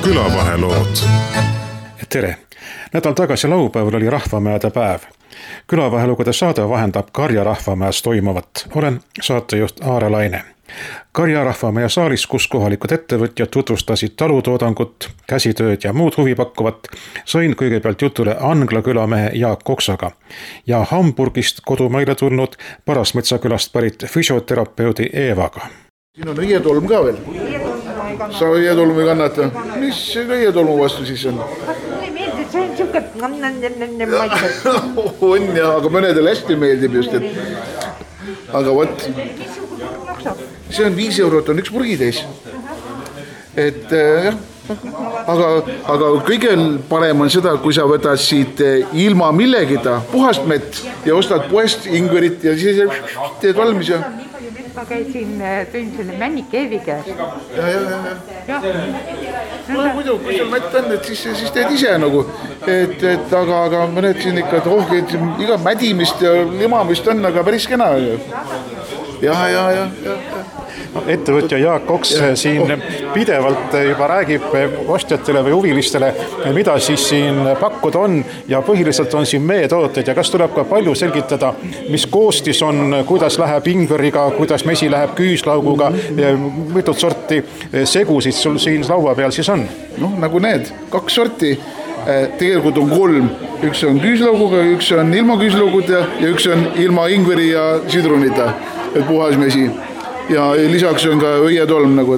külavahelood. Tere! Nädal tagasi laupäeval oli Rahvamäede päev. Külavahelugude saade vahendab Karja Rahvamäes toimuvat. Olen saatejuht Aare Laine. Karja Rahvamäe saalis, kus kohalikud ettevõtjad tutvustasid talutoodangut, käsitööd ja muud huvipakkuvat, sain kõigepealt jutule Angla külamehe Jaak Oksaga ja Hamburgist kodumaile tulnud Parasmetsa külast pärit füsioterapeudi Eevaga. Siin on õietolm ka veel. Sa õietolmu ei kannata. Mis õietolmu vastu siis on? Mulle meeldib, see on siuke maitset. On ja, aga mõnedele hästi meeldib just. Aga võt. See on 5 eurot, on üks purgitäis. Et jah, aga kõige parem on seda, kui sa võtad siit ilma millegita puhast mett ja ostad poest ingverit ja siis teed valmis ja... Ma käisin, tõin selle männike Eevi käest. Ja. No muidu, kui sul mett on, et siis teed ise nagu. Aga mõned siin ikka iga mädimist ja limamist on, aga päris kena. Ja. Ettevõtja Jaak Oks siin pidevalt juba räägib ostjatele või huvilistele, mida siis siin pakkuda on ja põhiliselt on siin meetooted ja kas tuleb ka palju selgitada, mis koostis on, kuidas läheb ingveriga, kuidas mesi läheb küüslauguga, mitut sorti segusid sul siin laua peal siis on? Noh, nagu need, 2 sorti, tegelikult on 3, üks on küüslauguga, üks on ilma küüslauguta ja üks on ilma ingveri ja sidrunita, et puhas mesi. Ja lisaks on ka õietolm nagu,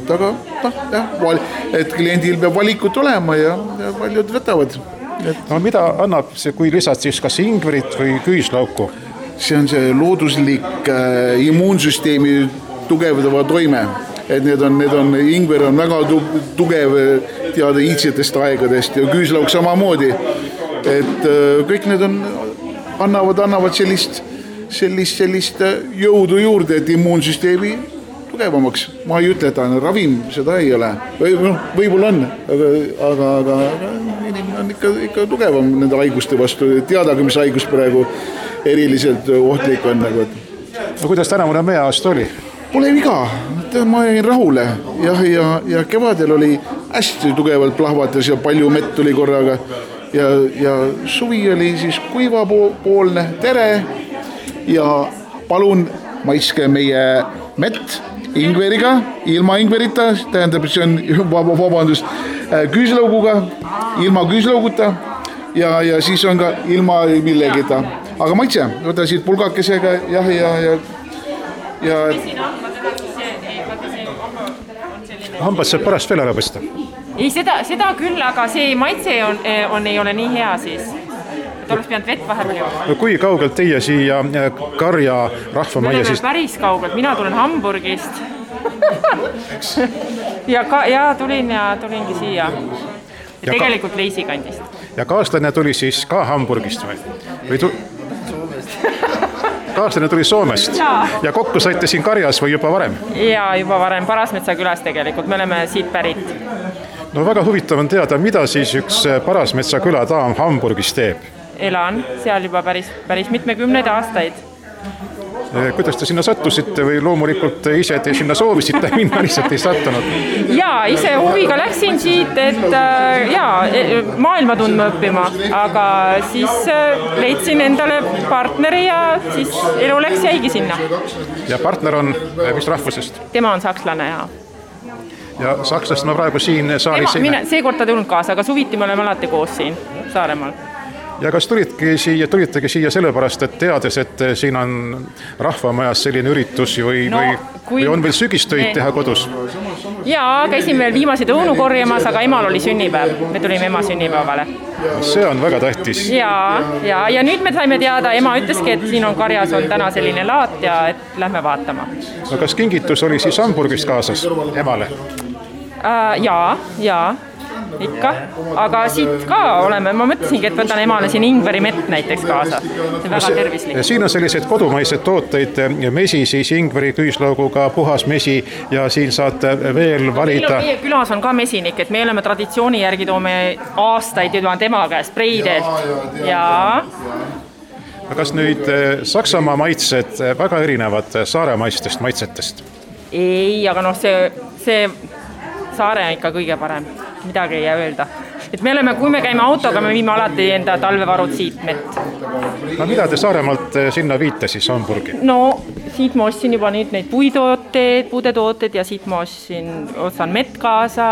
et kliendil peab valikut olema ja paljud võtavad. No mida annab see, kui lisad siis kas ingverit või küüslauku? See on see looduslik immuunsüsteemi tugevdava toime. Et need on ingver on väga tugev teada iidsetest aegadest ja küüslauk samamoodi. Et kõik need annavad sellist jõudu juurde, et immuunsüsteemi tugevamaks. Ma ei ütle, et ravim, seda ei ole. Võib-olla on, aga inimene on ikka tugevam nende haiguste vastu. Teadagi, mis haigus praegu eriliselt ohtlik on. No kuidas tänavune meeaasta oli? Pole viga, ma jäin rahule. Ja kevadel oli hästi tugevalt plahvatas ja palju mett tuli korraga. Ja suvi oli siis kuivapoolne, tere. Ja palun maitske meie mett ingveriga, ilma ingverita, tähendab, see on vabandust, küüslauguga, ilma küüslauguta ja siis on ka ilma millegita. Aga maitse, võta siit pulgakesega ja... Hambad saab pärast veel ära pesta? Ei, seda küll, aga see maitse ei ole nii hea siis. Et oleks pidanud vett vahepeal jooma. No kui kaugelt teie siia Karja Rahvamajja siis? Päris kaugelt, mina tulen Hamburgist. ja tulingi siia. Ja tegelikult Leisikandist. Ja kaaslane tuli siis ka Hamburgist või? Kaaslane tuli Soomest ja kokku saite siin Karjas või juba varem? Ja juba varem, Parasmetsa külas tegelikult, me oleme siit pärit. No väga huvitav on teada, mida siis üks Parasmetsa küla daam Hamburgis teeb? Elan seal juba päris mitmekümneid aastaid. Kuidas te sinna sattusite või loomulikult ise te sinna soovisite minna, lihtsalt ei sattunud? Jaa, ise huviga läksin siit, et maailma tundma õppima, aga siis leidsin endale partneri ja siis elu läks jäigi sinna. Ja partner on mis rahvusest? Tema on sakslane, jaa. Ja Saksast ma praegu siin saalis... Seekord ta tulnud kaasa, aga suviti me oleme alati koos siin Saaremaal. Ja kas tulitegi siia sellepärast, et teades, et siin on Rahvamajas selline üritus või on veel sügistöid teha kodus? Jaa, käisin veel viimaseid õunu korjamas, aga emal oli sünnipäev. Me tulime ema sünnipäevale. See on väga tähtis. Ja nüüd me saime teada, ema ütleski, et siin on Karjas on täna selline laat ja et lähme vaatama. No kas kingitus oli siis Hamburgist kaasas emale? Jaa. Ikka, aga siit ka oleme, ma mõtlesingi, et võtan emale siin ingveri mett näiteks kaasa. See on väga tervislik. Siin on sellised kodumaised tooteid, mesi siis ingveri küüslauguga, puhas mesi ja siin saate veel valida. Meie külas on ka mesinik, et me oleme traditsiooni järgi toome aastaid juba tema käest preidelt. Kas nüüd Saksamaa maitsed väga erinevad saaremaistest maitsetest? Ei, aga see Saare on ikka kõige parem. midagi ei öelda. Et me oleme, kui me käime autoga, me viime alati enda talvevarud siit mett. No mida te Saaremaalt sinna viite siis Hamburgi? No siit ma ostsin juba nüüd neid puudetooted ja siit ma ostan mett kaasa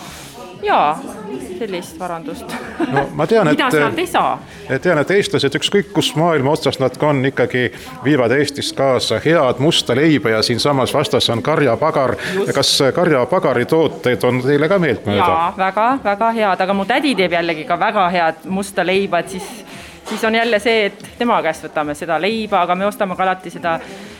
ja sellist varandust. No, ma tean, mida sealt ei saa? Tean, et eestlased ükskõik kus maailma otsas nad on, ikkagi viivad Eestist kaasa head musta leiba ja siin samas vastas on karjapagar. Kas karjapagari tooteid on teile ka meeltmööda? Jaa, väga, väga head, aga mu tädi teeb jällegi ka väga head musta leiba, et siis on jälle see, et tema käest võtame seda leiba, aga me ostame ka alati seda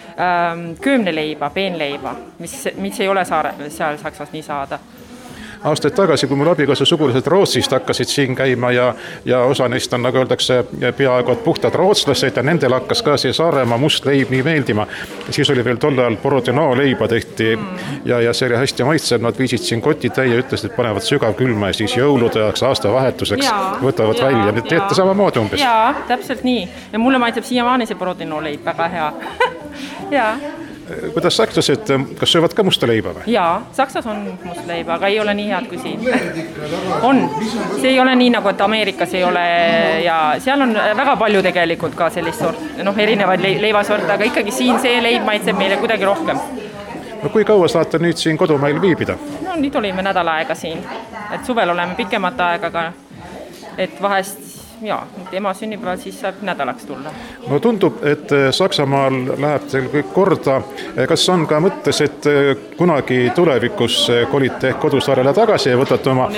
köömneleiba, peenleiba, mis ei ole seal Saksas nii saada. Aastaid tagasi, kui mul abikaasa sugulased Rootsist hakkasid siin käima ja osa neist on, nagu öeldakse, peaaegu puhtad rootslased ja nendel hakkas ka see Saaremaa must leib nii meeldima. Siis oli veel tol ajal Borodino leiba tehti ja see oli hästi maitsev. Nad viisid siin kotitäie ja ütlesid, et panevad sügav külma ja siis jõulude ajaks, aastavahetuseks võtavad välja. Nüüd teete samamoodi umbes. Jaa, täpselt nii. Ja mulle maitseb siiamaani see Borodino leib väga hea. Jaa. Kuidas sakslased, kas söövad ka musta leiba või? Jaa, Saksas on must leiba, aga ei ole nii head kui siin. On. See ei ole nii, nagu et Ameerikas ei ole ja seal on väga palju tegelikult ka sellist sort, erinevaid leivasorte, aga ikkagi siin see leib maitseb meile kuidagi rohkem. No kui kaua saate nüüd siin kodumail viibida? No nüüd olime nädal aega siin, et suvel oleme pikemat aega, aga et vahest ema sünnipäeval siis saab nädalaks tulla. No tundub, et Saksamaal läheb teil kõik korda. Kas on ka mõttes, et kunagi tulevikus kolite kodusaarele tagasi ja võtate oma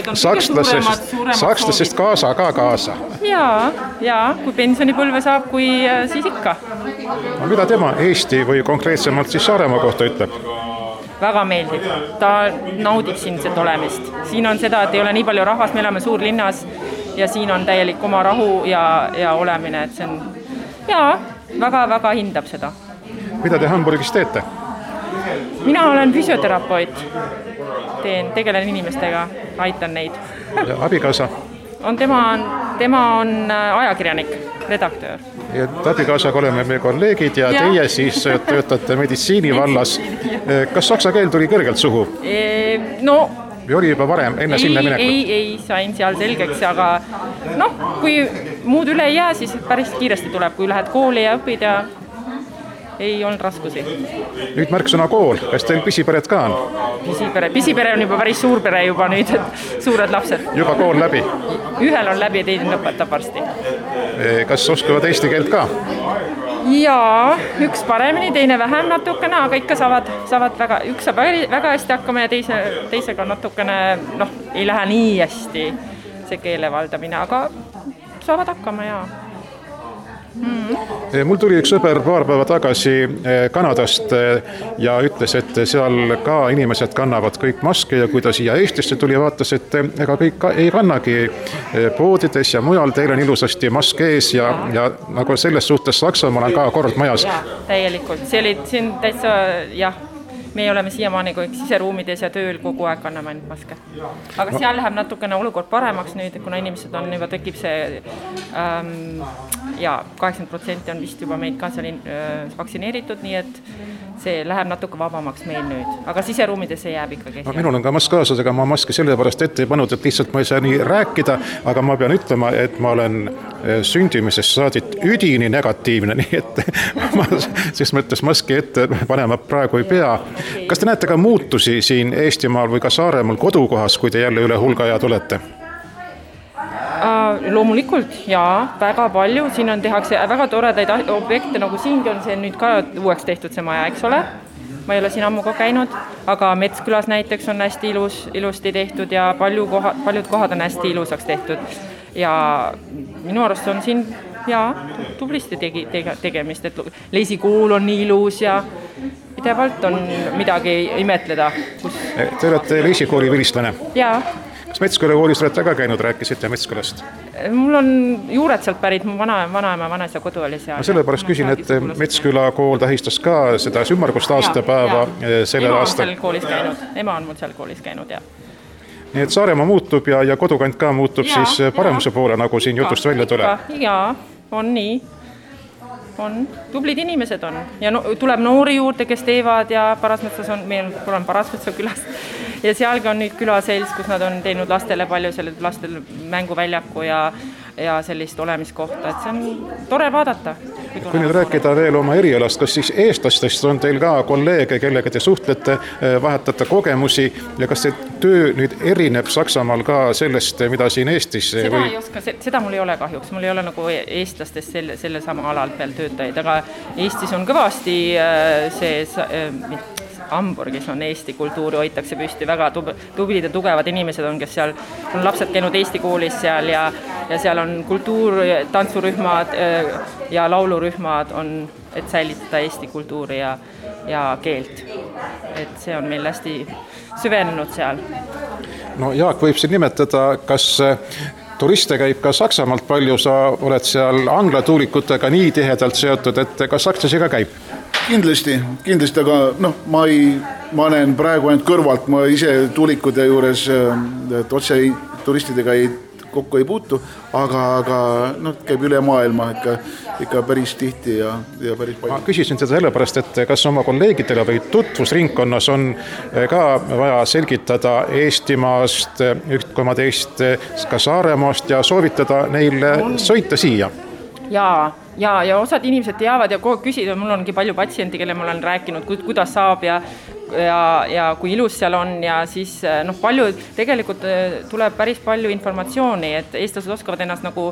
sakslasest kaasa? Jaa, kui pensionipõlve saab, kui siis ikka. No, mida tema Eesti või konkreetsemalt siis Saaremaa kohta ütleb? Väga meeldib. Ta naudib siin seda olemist. Siin on seda, et ei ole nii palju rahvast, me elame suurlinnas ja siin on täielik oma rahu ja olemine, et see on väga-väga hindab seda. Mida te Hamburgis teete? Mina olen füsioterapeut. Tegelen inimestega, aitan neid. Ja abikaasa? Tema on ajakirjanik, redaktöör. Ja abikaasaga oleme me kolleegid ja teie siis töötate meditsiini vallas. Kas saksa keel tuli kõrgelt suhu? Või oli juba varem, enne sinna minekut? Ei, sain seal selgeks, aga kui muud üle ei jää, siis päris kiiresti tuleb, kui lähed kooli ja õpid ja ei olnud raskusi. Nüüd märksõna kool, kas teil pisipered ka on? Pisipere on juba päris suur pere juba nüüd, suured lapsed. Juba kool läbi? Ühel on läbi ja teine lõpetab varsti. Kas oskavad eesti keelt ka? Jaa, üks paremini, teine vähem natukene, aga ikka saavad üks saab väga hästi hakkama ja teisega natukene, ei lähe nii hästi see keele valdamine, aga saavad hakkama, jaa. Mul tuli üks sõber paar päeva tagasi Kanadast ja ütles, et seal ka inimesed kannavad kõik maske ja kui ta siia Eestisse tuli, vaatas, et ega kõik ei kannagi poodides ja mujal, teil on ilusasti mask ees ja nagu selles suhtes Saksamaal on ka kord majas. Täielikult, see on täitsa, me oleme siiamaani kõik siseruumides ja tööl kogu aeg kanname ainult maske. Aga seal läheb natukene olukord paremaks nüüd, kuna inimesed on juba tekib see 80% on vist juba meid ka seal vaktsineeritud, nii et see läheb natuke vabamaks meil nüüd. Aga siseruumides see jääb ikkagi. Minul on ka mask kaasas, aga ma maski sellepärast ette ei pannud, et lihtsalt ma ei saa nii rääkida, aga ma pean ütlema, et ma olen sündimisest saadit üdini negatiivne, nii et ma siis mõttes maski ette panema praegu ei pea. Kas te näete ka muutusi siin Eestimaal või ka Saaremaal kodukohas, kui te jälle üle hulga ajad olete? Loomulikult, väga palju. Siin tehakse väga toredaid objekte, nagu siingi on see nüüd ka uueks tehtud see maja, eks ole? Ma ei ole siin ammu ka käinud, aga Metskülas näiteks on hästi ilusti tehtud ja paljud kohad on hästi ilusaks tehtud. Ja minu arust on siin tublisti tegemist, et Leisikool on nii ilus ja pidevalt on midagi imetleda. Te olete Leisikooli vilistlane? Jaa. Kas Metsküla koolis olete väga käinud, rääkisite Metskülast? Mul on juured sealt pärit, mu vanaisa kodu oli seal. Ma sellepärast küsin, et Metsküla kool tähistas ka seda ümmargust aastapäeva sellel aastal. Ema on mul seal koolis käinud, jah. Nii et Saaremaa muutub ja kodukant ka muutub siis paremuse poole, nagu siin jutust välja tuleb. Jaa, on nii. Tublid inimesed on ja tuleb noori juurde, kes teevad ja Parasmetsas on, meil olen Parasmetsa külas ja sealgi on nüüd külaselts, kus nad on teinud lastele palju selle lastel mänguväljaku ja sellist olemiskohta, et see on tore vaadata. Kui nüüd rääkida veel oma erialast, kas siis eestlastest on teil ka kolleege, kellega te suhtlete, vahetate kogemusi ja kas see töö nüüd erineb Saksamaal ka sellest, mida siin Eestis? Seda ei oska, seda mul ei ole kahjuks, mul ei ole nagu eestlastest selle sama alal peal töötajaid, aga Eestis on kõvasti Hamburgis on Eesti kultuuri, hoitakse püsti, väga tublid ja tugevad inimesed on, kes seal on lapsed käinud Eesti koolis seal ja seal on kultuur, tantsurühmad ja laulurühmad on, et säilitada Eesti kultuuri ja keelt. Et see on meil hästi süvenenud seal. No Jaak võib siin nimetada, kas turiste käib ka Saksamaalt palju, sa oled seal anglatuulikutega nii tihedalt seotud, et kas sakslasi ka käib? Kindlasti, aga ma näen praegu ainult kõrvalt, ma ise tuulikude juures otse turistidega kokku ei puutu, aga käib üle maailma ikka päris tihti ja päris palju. Ma küsisin seda sellepärast, et kas oma kolleegidele või tutvusringkonnas on ka vaja selgitada Eestimaast, üht koma teist, ka Saaremaast ja soovitada neile sõita siia? Ja osad inimesed teavad ja kogu küsida, mul ongi palju patsienti, kelle ma olen rääkinud, kuidas saab ja kui ilus seal on ja siis palju, tegelikult tuleb päris palju informatsiooni, et eestlased oskavad ennast nagu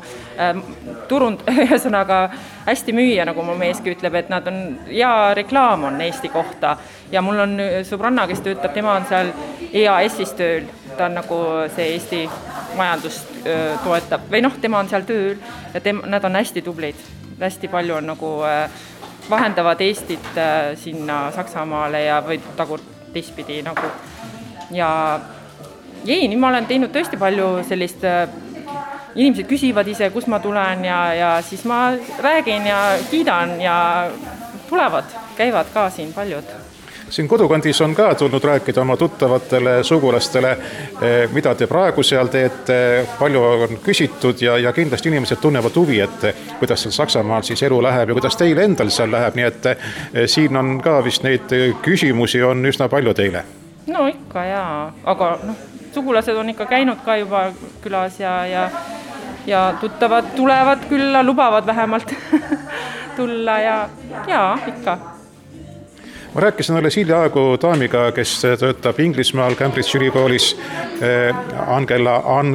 ühesõnaga hästi müüa, nagu mu meeski ütleb, et nad on hea reklaam on Eesti kohta ja mul on sõbranna, kes töötab, tema on seal EAS-is tööl, ta on nagu see Eesti majandust toetab või tema on seal tööl ja nad on hästi tublid, hästi palju on nagu vahendavad Eestit sinna Saksamaale ja või teistpidi nagu. Ja nüüd ma olen teinud tõesti palju sellist, inimesed küsivad ise, kus ma tulen ja siis ma räägin ja kiidan ja tulevad, käivad ka siin paljud. Siin kodukandis on ka tulnud rääkida oma tuttavatele sugulastele, mida te praegu seal teete, palju on küsitud ja kindlasti inimesed tunnevad huvi, et kuidas seal Saksamaal siis elu läheb ja kuidas teil endal seal läheb, nii et siin on ka vist neid küsimusi on üsna palju teile. No ikka jaa, aga sugulased on ikka käinud ka juba külas ja tuttavad tulevad külla, lubavad vähemalt tulla ja ikka. Ma rääkisin alles hiljaaegu daamiga, kes töötab Inglismaal Cambridge ülikoolis, Angela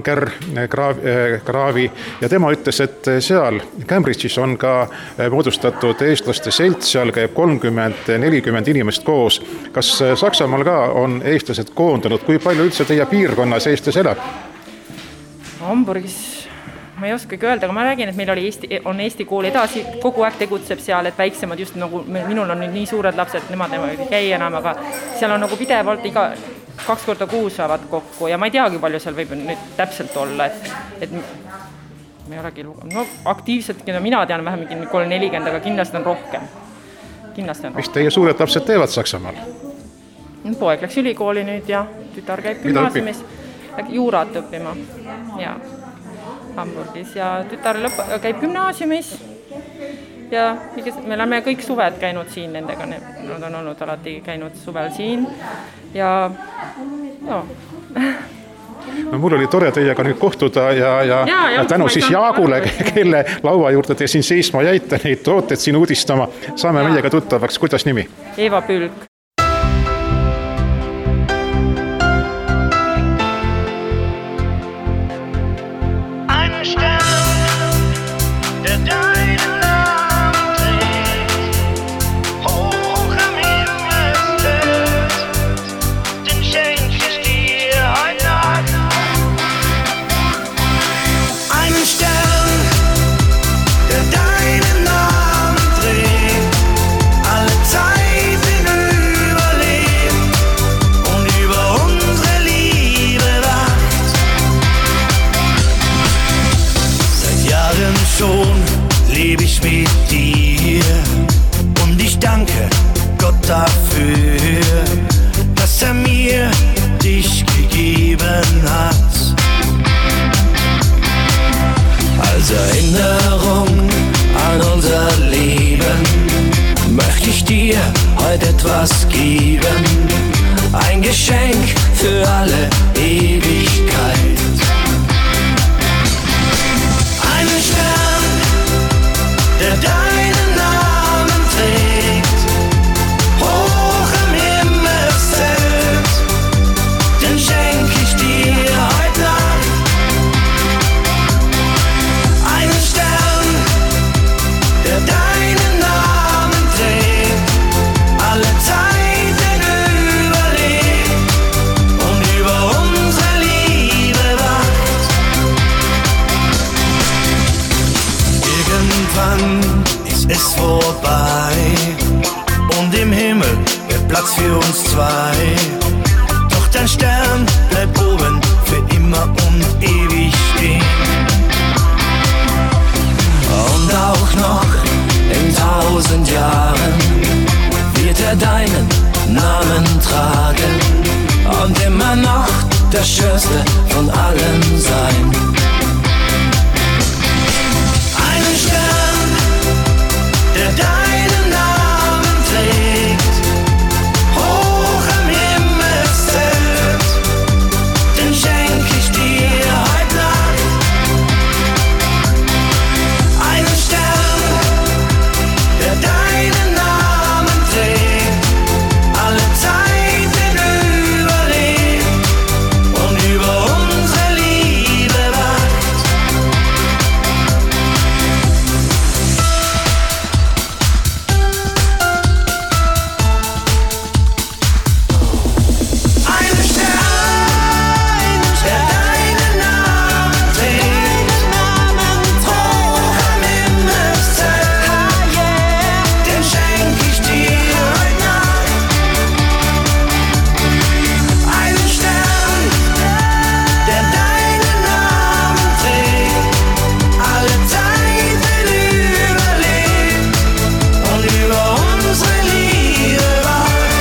Graavi ja tema ütles, et seal Cambridge'is on ka moodustatud eestlaste selts, seal käib 30-40 inimest koos. Kas Saksamaal ka on eestlased koondunud? Kui palju üldse teie piirkonnas eestlasi elab? Hamburgis ma ei oskagi öelda, aga ma räägin, et meil on Eesti kool edasi, kogu aeg tegutseb seal, et väiksemad just nagu, minul on nüüd nii suured lapsed, nemad ei käi enam, aga seal on nagu pidevalt 2 korda kuus saavad kokku ja ma ei teagi, palju seal võib nüüd täpselt olla, et ma ei olegi aktiivselt, mina tean vähem 3-40, aga kindlasti on rohkem. Mis teie suured lapsed teevad Saksamaal? Poeg läks ülikooli nüüd ja tütar käib gümnaasiumis, juurat õppima ja Hamburgis ja tütar käib gümnaasiumis ja me oleme kõik suved käinud siin nendega, nad on olnud alati käinud suvel siin ja mul oli tore teiega nüüd kohtuda ja tänu siis Jaagule, kelle laua juurde te siin seisma jäite neid tooted siin uudistama, saame meiega tuttavaks, kuidas nimi? Eva Pülk. Schon lebe ich mit dir und ich danke Gott dafür, dass mir dich gegeben hat. Als Erinnerung an unser Leben möchte ich dir heute etwas geben, ein Geschenk für alle Ewigkeit. Einen Stern, der deinen Namen trägt, hoch im Himmelszelt, den schenk ich dir heute Nacht. Einen Stern, der deinen Namen trägt, alle Zeiten überlebt und über unsere Liebe wacht. Irgendwann ist es vorbei und im Himmel wird Platz für uns zwei. Doch dein Stern bleibt oben für immer und ewig stehen. Und auch noch in 1000 Jahren wird er deinen Namen tragen und immer noch der schönste von allen sein. Einen Stern, der deinen Namen trägt, hoch im Himmelszelt, den schenk ich dir heute Nacht. Einen Stern, der deinen Namen trägt, alle Zeiten überlebt und über unsere Liebe wacht. Einen Stern, der deinen Namen trägt, hoch im Himmelszelt, den schenk ich dir heute Nacht. Einen Stern, der deinen Namen trägt, alle Zeiten überlebt und über unsere Liebe wacht.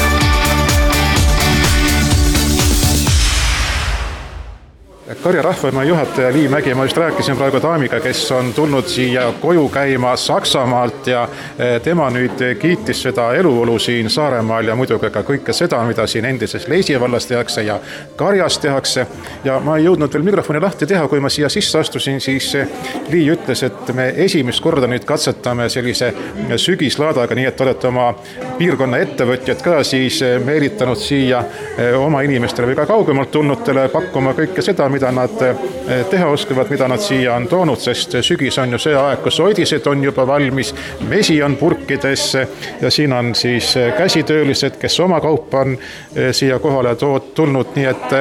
Karja Rahvamaa juhataja Lii Mägi, ma just rääkisin praegu daamiga, kes on tulnud siia koju käima Saksamaalt ja tema nüüd kiitis seda eluolu siin Saaremaal ja muidugi ka kõike seda, mida siin endises Leisi vallas tehakse ja Karjas tehakse. Ja ma ei jõudnud veel mikrofoni lahti teha, kui ma siia sisse astusin, siis Lii ütles, et me esimest korda nüüd katsetame sellise sügislaadaga, nii et olete oma piirkonna ettevõtjad ka siis meelitanud siia oma inimestele või ka kaugemalt tulnutele pakkuma kõike seda, mida nad teha oskavad, mida nad siia on toonud, sest sügis on ju see aeg, kus oidised on juba valmis, vesi on purkides ja siin on siis käsitöölised, kes oma kaupa on siia kohale tulnud, nii et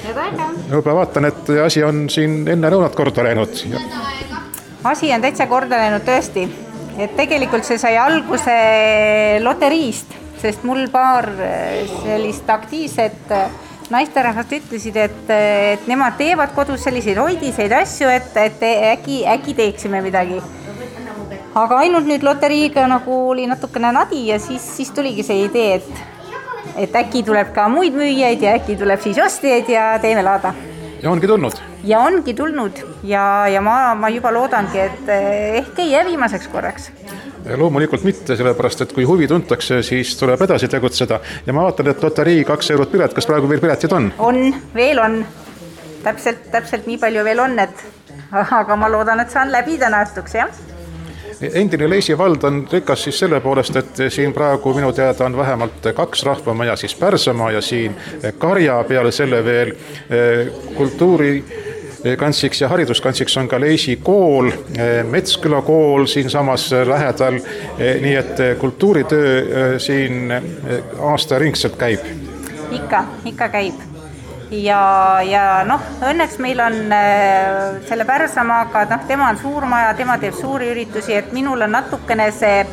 juba vaatan, et asi on siin enne lõunat korda läinud. Asi on täitsa korda läinud tõesti, et tegelikult see sai alguse loteriist, sest mul paar sellist aktiivset naisterahvast ütlesid, et nemad teevad kodus selliseid hoidiseid asju, et äkki teeksime midagi. Aga ainult nüüd loteriiga nagu oli natukene nadi ja siis tuligi see idee, et äkki tuleb ka muid müüjaid ja äkki tuleb siis ostjaid ja teeme laada. Ja ongi tulnud? Ja ongi tulnud ja ma juba loodangi, et ehk ei jää viimaseks korraks. Loomulikult mitte, sellepärast, et kui huvi tuntakse, siis tuleb edasi tegutseda. Ja ma vaatan, et loterii 2 eurot pilet, kas praegu veel piletid on? On, veel on. Täpselt nii palju veel on, aga ma loodan, et saan läbi täna õhtuks, jah. Endine Leisi vald on rikas siis selle poolest, et siin praegu minu teada on vähemalt 2 rahvamaja, siis Pärsamaa ja siin Karja, peale selle veel kultuuri kantsiks ja hariduskantsiks on ka Leisi kool, Metsküla kool siin samas lähedal, nii et kultuuritöö siin aastaringselt käib. Ikka käib. Ja õnneks meil on selle Pärsamaaga, tema on suur maja, tema teeb suuri üritusi, et minul on natukene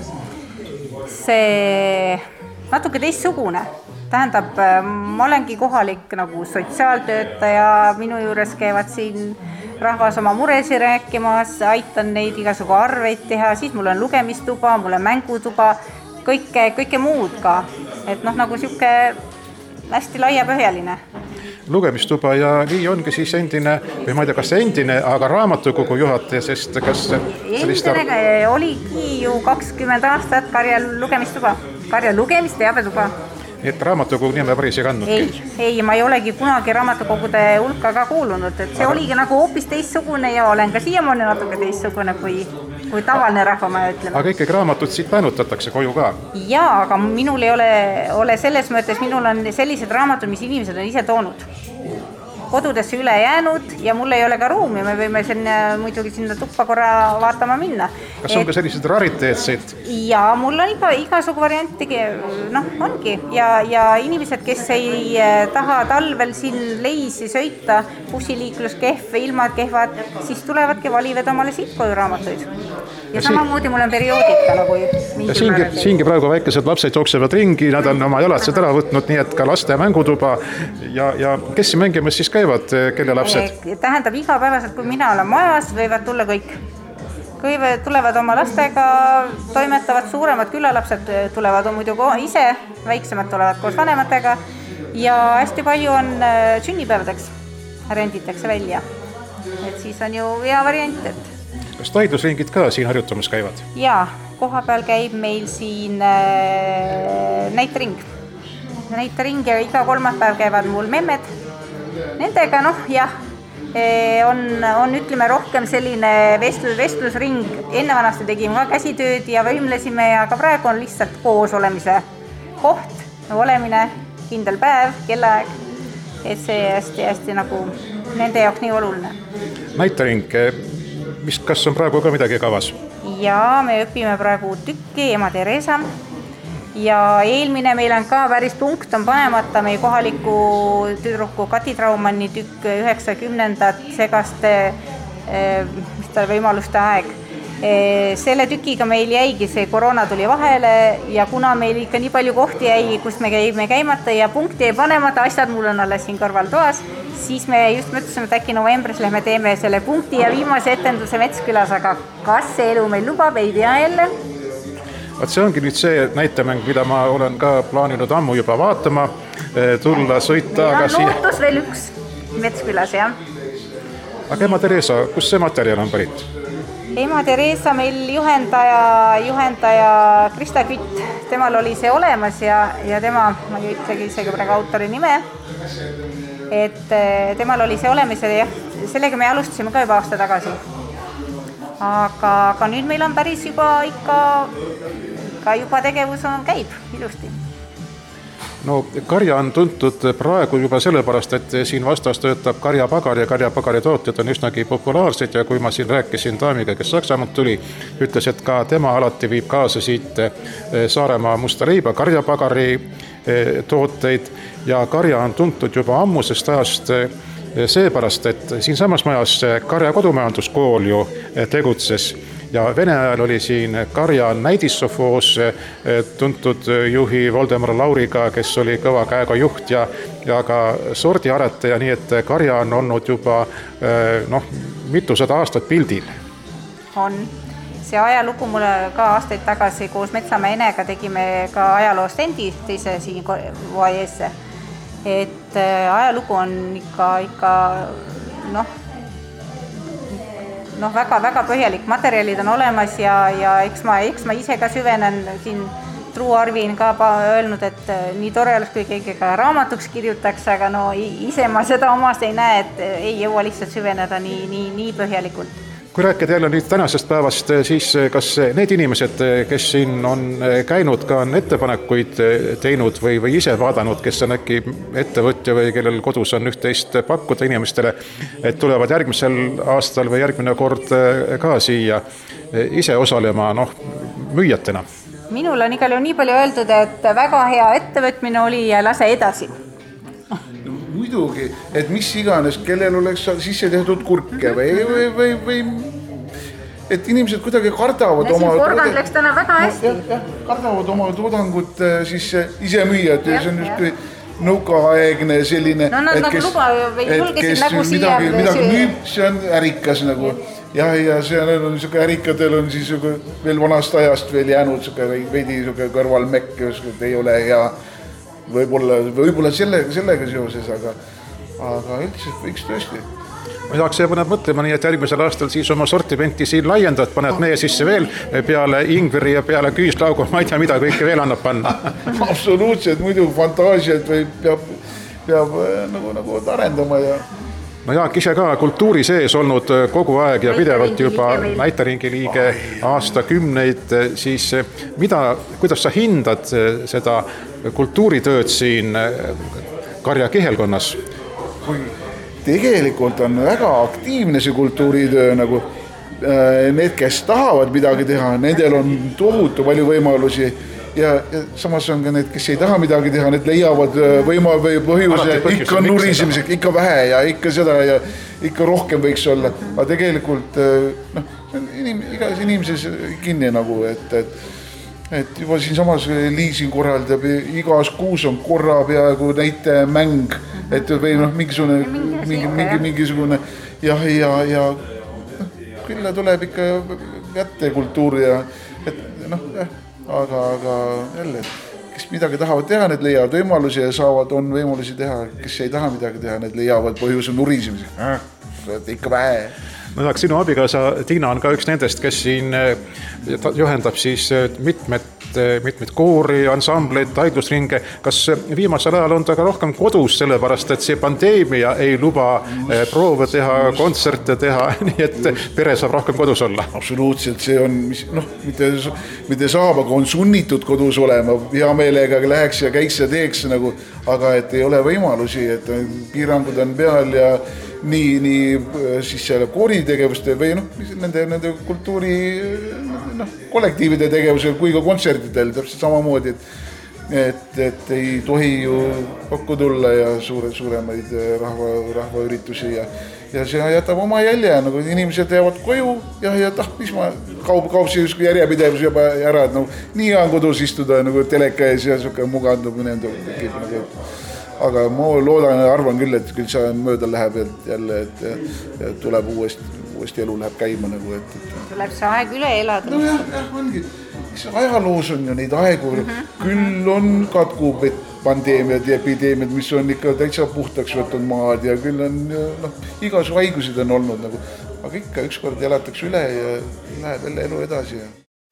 see natuke teistsugune. Tähendab, ma olengi kohalik nagu sotsiaaltöötaja, minu juures käivad siin rahvas oma muresi rääkimas, aitan neid igasugu arveid teha, siis mul on lugemistuba, mul on mängutuba, kõike muud ka. Et nagu siuke hästi laiapõhjaline. Lugemistuba ja nii ongi siis endine, või ma ei tea, kas endine, aga raamatukogu juhataja, sest kas... Endine oligi ju 20 aastat Karja lugemistuba, Karja lugemisteabetuba. Et raamatukogu nime päris ei kandnudki? Ei, ma ei olegi kunagi raamatukogude hulka ka kuulunud, et see oligi nagu hoopis teistsugune ja olen ka siiamaani natuke teistsugune kui tavaline rahvamaja, ütleme. Aga ikkagi raamatut siit laenutatakse koju ka? Jaa, aga minul ei ole selles mõttes, minul on sellised raamatud, mis inimesed on ise toonud kodudesse üle jäänud ja mul ei ole ka ruumi, me võime muidugi sinna tuppa korra vaatama minna. Kas on ka sellised rariteetseid? Jaa, mul on igasugu variantigi, ongi. Ja inimesed, kes ei taha talvel siin leisi sõita, bussiliiklus kehv, ilmad kehvad, siis tulevadki valivad omale siit koju raamatuid. Ja samamoodi mul on perioodika nagu siingi praegu väikesed lapsed jooksevad ringi, nad on oma jalatsid ära võtnud, nii et ka laste mängutuba ja kes siin mängimas siis käivad, kelle lapsed? Tähendab, igapäevaselt, kui mina olen majas, võivad tulla kõik. Kui tulevad oma lastega, toimetavad suuremad külalapsed, tulevad muidugi ise, väiksemad tulevad koos vanematega ja hästi palju on sünnipäevadeks, renditakse välja. Et siis on ju hea variant, et kas taidlusringid ka siin harjutamas käivad? Jaa, koha peal käib meil siin näitering ja iga kolmapäev käivad mul memmed. Nendega, on ütleme rohkem selline vestlusring. Enne vanasti tegime ka käsitööd ja võimlesime ja ka praegu on lihtsalt koos olemise koht, olemine, kindel päev, kellaaeg. Et see hästi nagu nende jaoks nii oluline. Näitering, kas on praegu ka midagi kavas? Jaa, me õpime praegu tükki Ema Teresa ja eelmine meil on ka päris punkt on panemata meie kohaliku tüdruku Kati Traumanni tükk 90. segaste võimaluste aeg. Selle tükiga meil jäigi see koroona tuli vahele ja kuna meil ikka nii palju kohti jäi, kus me käime käimata ja punkti ei panemata, asjad mul on alles siin kõrval toas, siis me just mõtlesime, et äkki novembris lähme teeme selle punkti ja viimase etenduse Metskülas, aga kas see elu meil lubab, ei tea jälle. See ongi nüüd see näitemäng, mida ma olen ka plaaninud ammu juba vaatama, tulla, sõita. Meil on lootus veel üks Metskülas, jah. Aga Ema Teresa, kus see materjal on pärit? Ema Teresa meil juhendaja Krista Kütt, temal oli see olemas ja tema, ma ei ütlegi isegi praegu autori nime, et temal oli see olemas ja sellega me alustasime ka juba aasta tagasi. Aga nüüd meil on päris juba tegevus käib ilusti. No karja on tuntud praegu juba sellepärast, et siin vastas töötab karjapagar ja karjapagari tootjad on üsnagi populaarsed ja kui ma siin rääkisin daamiga, kes Saksamaalt tuli, ütles, et ka tema alati viib kaasa siit Saaremaa musta leiba karjapagari tooteid ja karja on tuntud juba ammusest ajast seepärast, et siin samas majas Karja kodumajanduskool ju tegutses ja Vene ajal oli siin Karja näidissofoos tuntud juhi Voldemar Lauriga, kes oli kõva käega juht ja ka sordiaretaja, nii et Karja on olnud juba mitusada aastat pildil. On. See ajalugu mulle ka aastaid tagasi koos Metsamäe Enega tegime ka ajaloo stendi teise siin voajeesse. Et ajalugu on ikka väga põhjalik, materjalid on olemas ja eks ma ise ka süvenen siin. Truu Arvin ka öelnud, et nii tore oleks, kui keegi ka raamatuks kirjutaks, aga ise ma seda omast ei näe, et ei jõua lihtsalt süveneda nii põhjalikult. Kui rääkida jälle nüüd tänasest päevast, siis kas need inimesed, kes siin on käinud, ka on ettepanekuid teinud või ise vaadanud, kes on äkki ettevõtja või kellel kodus on üht-teist pakkuda inimestele, et tulevad järgmisel aastal või järgmine kord ka siia ise osalema müüjatena? Minul on igal juhul nii palju öeldud, et väga hea ettevõtmine oli ja lase edasi. Muidugi, et mis iganes, kellel oleks sisse tehtud kurke või et inimesed kuidagi kardavad oma... Porgand läks täna väga hästi. Kardavad oma toodangut siis ise müüa, et see on just nõukaaegne selline... Nad luba või julgesid nagu siia... Midagi müüb, see on ärikas nagu... Ja see on niisugune ärikadel on siis veel vanast ajast veel jäänud veidi kõrvalmekk, et ei ole hea võib-olla sellega seoses, aga üldiselt võiks tõesti. ma tahaks see paned mõtlema nii, et järgmisel aastal siis oma sortimenti siin laiendad, paned meie sisse veel peale ingveri ja peale küüslaugu, ma ei tea, mida kõike veel annab panna. Absoluutselt, muidu fantaasiat või peab nagu arendama ja... No Jaak ise ka kultuuri sees olnud kogu aeg ja pidevalt juba näiteringi liige aastakümneid, siis kuidas sa hindad seda kultuuritööd siin Karja kihelkonnas? Tegelikult on väga aktiivne see kultuuritöö, nagu need, kes tahavad midagi teha, nendel on tohutu palju võimalusi ja samas on ka need, kes ei taha midagi teha, need leiavad põhjuse ikka nurisemiseks, ikka vähe ja ikka seda ja ikka rohkem võiks olla, aga tegelikult igas inimeses kinni nagu, et juba siin samas liisin korraldab, igas kuus on korra peaaegu näitemäng, et või mingisugune ja küll tuleb ikka kätte kultuuri ja et aga jälle, kes midagi tahavad teha, need leiavad võimalusi ja on võimalusi teha, kes ei taha midagi teha, need leiavad põhjuse nurisemiseks, ikka vähe. No tahaks, sinu abikaasa Tiina on ka üks nendest, kes siin juhendab siis mitmed koori, ansambleid, haidlusringe. Kas viimasel ajal on ta ka rohkem kodus, sellepärast et see pandeemia ei luba proove teha, kontserte teha, nii et pere saab rohkem kodus olla? Absoluutselt, see on, mitte saab, aga on sunnitud kodus olema. Hea meelega läheks ja käiks ja teeks, aga et ei ole võimalusi, et piirangud on peal ja nii siis selle kooritegevuste või nende kultuuri kollektiivide tegevusel kui ka kontsertidel täpselt samamoodi, et ei tohi ju kokku tulla ja suuremaid rahvaüritusi ja see jätab oma jälje, nagu inimesed jäävad koju ja mis ma kaupsi justkui järjepidevus juba ära, et nii on kodus istuda teleka ees ja suke mugandumine aga ma loodan ja arvan küll, et küll see mööda läheb jälle, et tuleb uuesti elu läheb käima tuleb see aeg üle elada. No jah, ongi. Ajaloos on ju neid aegu, küll on katkub pandeemiad ja epideemiad, mis on ikka täitsa puhtaks võtnud maad ja küll on igas haigusid on olnud, aga ikka ükskord elatakse üle ja läheb jälle elu edasi.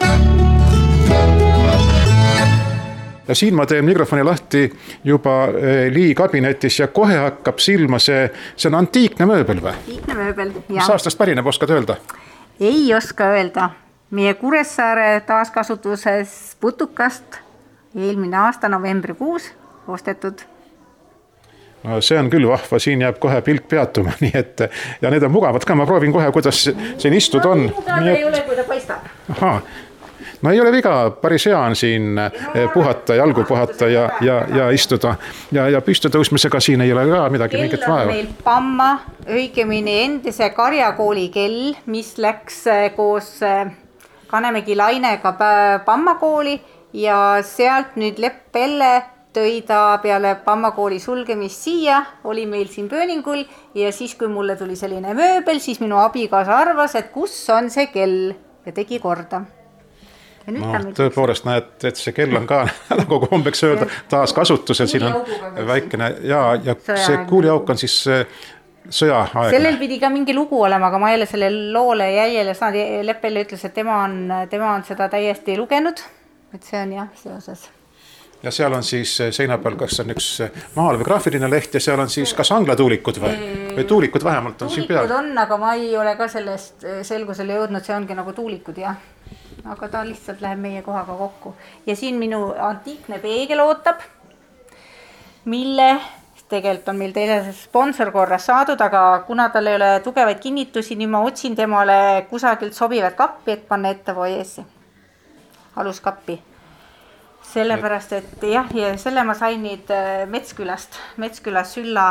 Ja siin ma teen mikrofoni lahti juba Lii kabinetis ja kohe hakkab silma see on antiikne mööbel või? Antiikne mööbel, jah. Mis aastast pärineb, oskad öelda? Ei oska öelda. Meie Kuressaare taaskasutuses putukast eelmine aasta novembrikuus ostetud. No, see on küll vahva, siin jääb kohe pilk peatuma, nii et ja need on mugavad ka, ma proovin kohe, kuidas siin istud on. Mugavad ei ole, kui ta paistab. Ahaa. No ei ole viga, päris hea on siin puhata, jalgu puhata ja istuda ja püsti tõusmisega siin ei ole ka midagi mingit vaeva. Kell on meil Pamma, õigemini endise Karjakooli kell, mis läks koos Kanemägi Lainega Pamma kooli ja sealt nüüd Lepp-Pelle tõi ta peale Pamma kooli sulgemist siia, oli meil siin pööningul ja siis, kui mulle tuli selline mööbel, siis minu abikaasa arvas, et kus on see kell ja tegi korda. No, tõepoolest näed, et see kell on ka nagu kombeks öelda taaskasutusel, siin on väikene ja see kuuliauk on siis sõjaaegne. Sellel pidi ka mingi lugu olema, aga ma jälle selle loole jäljele saan. Leppele ütles, et tema on seda täiesti lugenud, et see on jah seoses. Ja seal on siis seina peal, kas on üks maal või graafiline leht ja seal on siis kas anglatuulikud või tuulikud vähemalt on siin peal? Tuulikud on, aga ma ei ole ka sellest selgusele jõudnud, see ongi nagu tuulikud, jah. Aga ta lihtsalt läheb meie kohaga kokku. Ja siin minu antiikne peegel ootab, mille tegelikult on meil teile sponsor korras saadud, aga kuna tal ei ole tugevaid kinnitusi, nii ma otsin temale kusagilt sobivat kappi, et panna ette vojeesi. Aluskappi. Sellepärast, et jah, ja selle ma sain nüüd Metskülas Sülla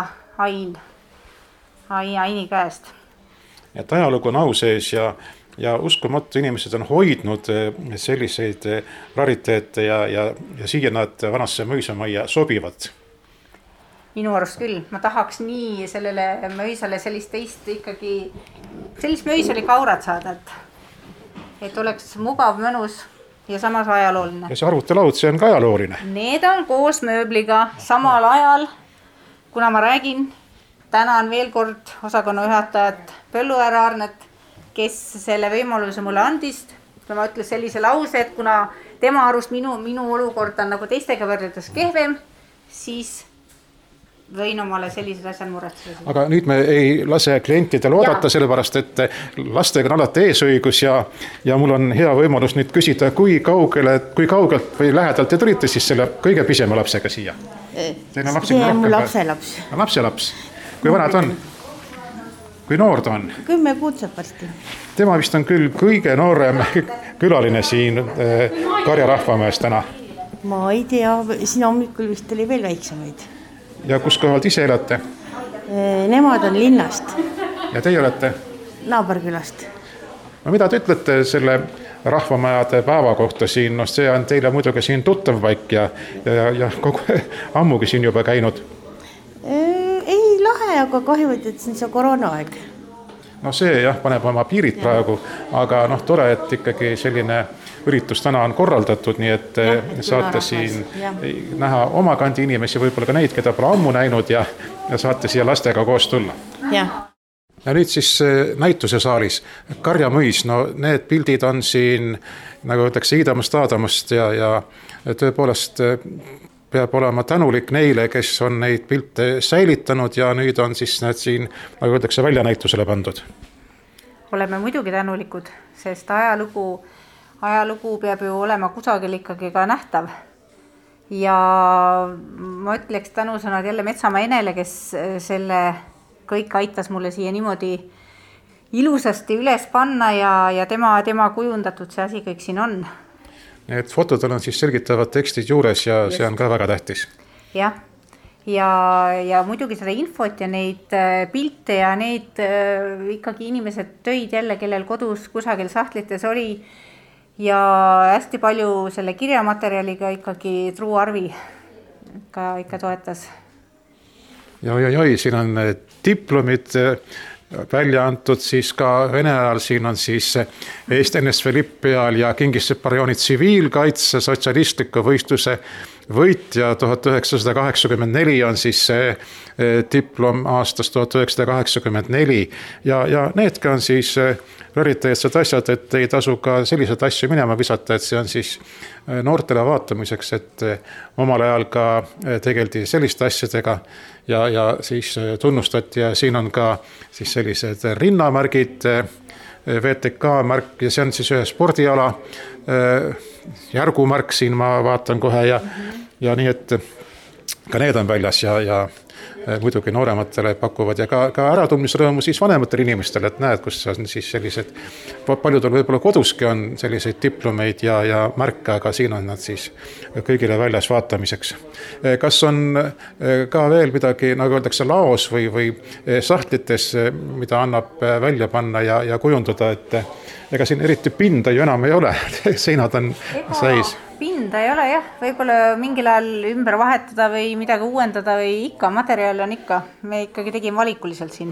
Aini käest. Et ajalugu on au sees ja uskumatu inimesed on hoidnud selliseid rariteete ja siia nad vanasse mõisamajja sobivad. Minu arust küll. Ma tahaks nii sellele mõisale sellist mõisalik aurat saada, et oleks mugav, mõnus ja samas ajalooline. Ja see arvutilaud, see on ka ajalooline? Need on koos mööbliga samal ajal, kuna ma räägin, tänan veel kord osakonna juhatajat Põlluääre Arnet, kes selle võimaluse mulle andis. Ma ütles sellise lause, et kuna tema arust minu olukord on nagu teistega võrreldes kehvem, siis võin omale sellised asjad muretseda. Aga nüüd me ei lase klientidel oodata, sellepärast et lastega on alati eesõigus ja mul on hea võimalus nüüd küsida, kui kaugelt või lähedalt te tulite siis selle kõige pisema lapsega siia? See on mul lapselaps. Lapselaps. Kui vana ta on? Kui noor ta on? 10 kuud saab varsti. Tema vist on küll kõige noorem külaline siin Karja rahvamäes täna. Ma ei tea, siin hommikul vist oli veel väiksemaid. Ja kus kohalt ise elate? Nemad on linnast. Ja teie olete? Naaberkülast. No mida te ütlete selle rahvamajade päeva kohta siin? No see on teile muidugi siin tuttav paik ja kogu ammugi siin juba käinud. Ei lahe, aga kahju, et see on see koroonaaeg. No see jah, paneb oma piirid praegu, aga tore, et ikkagi selline üritus täna on korraldatud, nii et saate siin näha oma kandi inimesi, võib-olla ka neid, keda pole ammu näinud ja saate siia lastega koos tulla. Ja nüüd siis näituse saalis Karja mõis, need pildid on siin, nagu ütleks, Iidamast ja tõepoolest peab olema tänulik neile, kes on neid pilte säilitanud ja nüüd on siis need siin, nagu ütleks, väljanäitusele pandud. Oleme muidugi tänulikud, sest ajalugu peab ju olema kusagil ikkagi ka nähtav. Ja ma ütleks tänusõnad jälle Metsamaa Enele, kes selle kõik aitas mulle siia niimoodi ilusasti üles panna ja tema kujundatud see asi kõik siin on. Need fotodel on siis selgitavad tekstid juures ja see on ka väga tähtis. Jah, ja muidugi seda infot ja neid pilte ja neid ikkagi inimesed töid jälle, kellel kodus kusagil sahtlites oli ja hästi palju selle kirjamaterjaliga ikkagi Truu Arvi ikka toetas. Joi, siin on diplomid välja antud siis ka Vene ajal, siin on siis Eesti NSV lipp peal ja Kingissepp-Barjoni tsiviilkaitse sotsialistliku võistluse võitja 1984 on siis see diplom aastast 1984 ja needki on siis rariteetsed asjad, et ei tasu ka sellised asju minema visata, et see on siis noortele vaatamiseks, et omal ajal ka tegeldi selliste asjadega ja siis tunnustati ja siin on ka siis sellised rinnamärgid, VTK märk ja see on siis ühe spordiala järgumärk siin ma vaatan kohe ja nii, et ka need on väljas ja muidugi noorematele pakuvad ja ka äratundmisrõõmu siis vanematele inimestele, et näed, kus on siis sellised, paljudel võib-olla koduski on selliseid diplomeid ja märke, aga siin on nad siis kõigile väljas vaatamiseks. Kas on ka veel midagi, nagu öeldakse, laos või sahtlites, mida annab välja panna ja kujundada, et ega siin eriti pinda ju enam ei ole, seinad on seis. Pinda ei ole jah, võib-olla mingil ajal ümber vahetada või midagi uuendada või ikka, materjal on ikka. Me ikkagi tegime valikuliselt siin.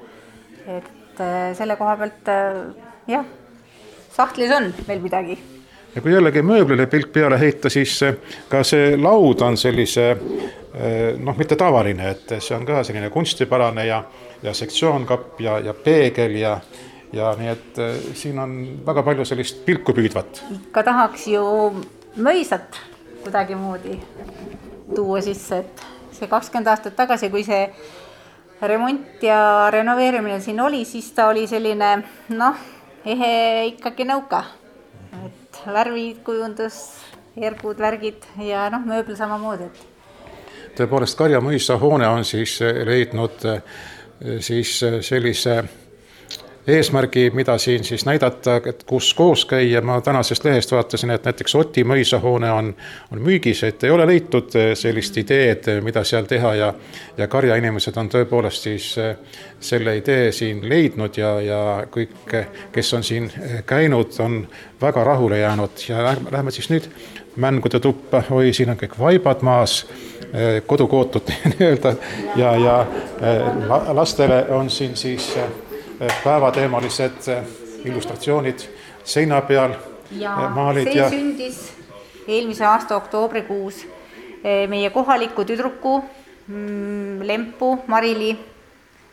Et selle koha pealt jah, sahtlis on veel midagi. Ja kui jällegi mööblile pilk peale heita, siis ka see laud on sellise, mitte tavaline, et see on ka selline kunstipärane ja sektsioonkapp ja peegel ja nii, et siin on väga palju sellist pilku püüdvat. Ikka tahaks ju mõisat kuidagi moodi tuua sisse, et see 20 aastat tagasi, kui see remont ja renoveerimine siin oli, siis ta oli selline, ehe ikkagi nõuka. Et värvid, kujundus, ergud, värgid ja mööbel samamoodi. Tõepoolest, Karja mõisa hoone on siis leidnud siis sellise eesmärgi, mida siin siis näidata, et kus koos käia. Ma tänasest lehest vaatasin, et näiteks Oti mõisahoone on müügis, et ei ole leitud sellist ideed, mida seal teha ja Karja inimesed on tõepoolest siis selle idee siin leidnud ja kõik, kes on siin käinud, on väga rahule jäänud ja lähme siis nüüd mängude tuppa. Oi, siin on kõik vaibad maas, kodukootud nii-öelda ja lastele on siin siis päevateemalised illustratsioonid seina peal, maalid see sündis eelmise aasta oktoobrikuus meie kohaliku tüdruku Lempu Marili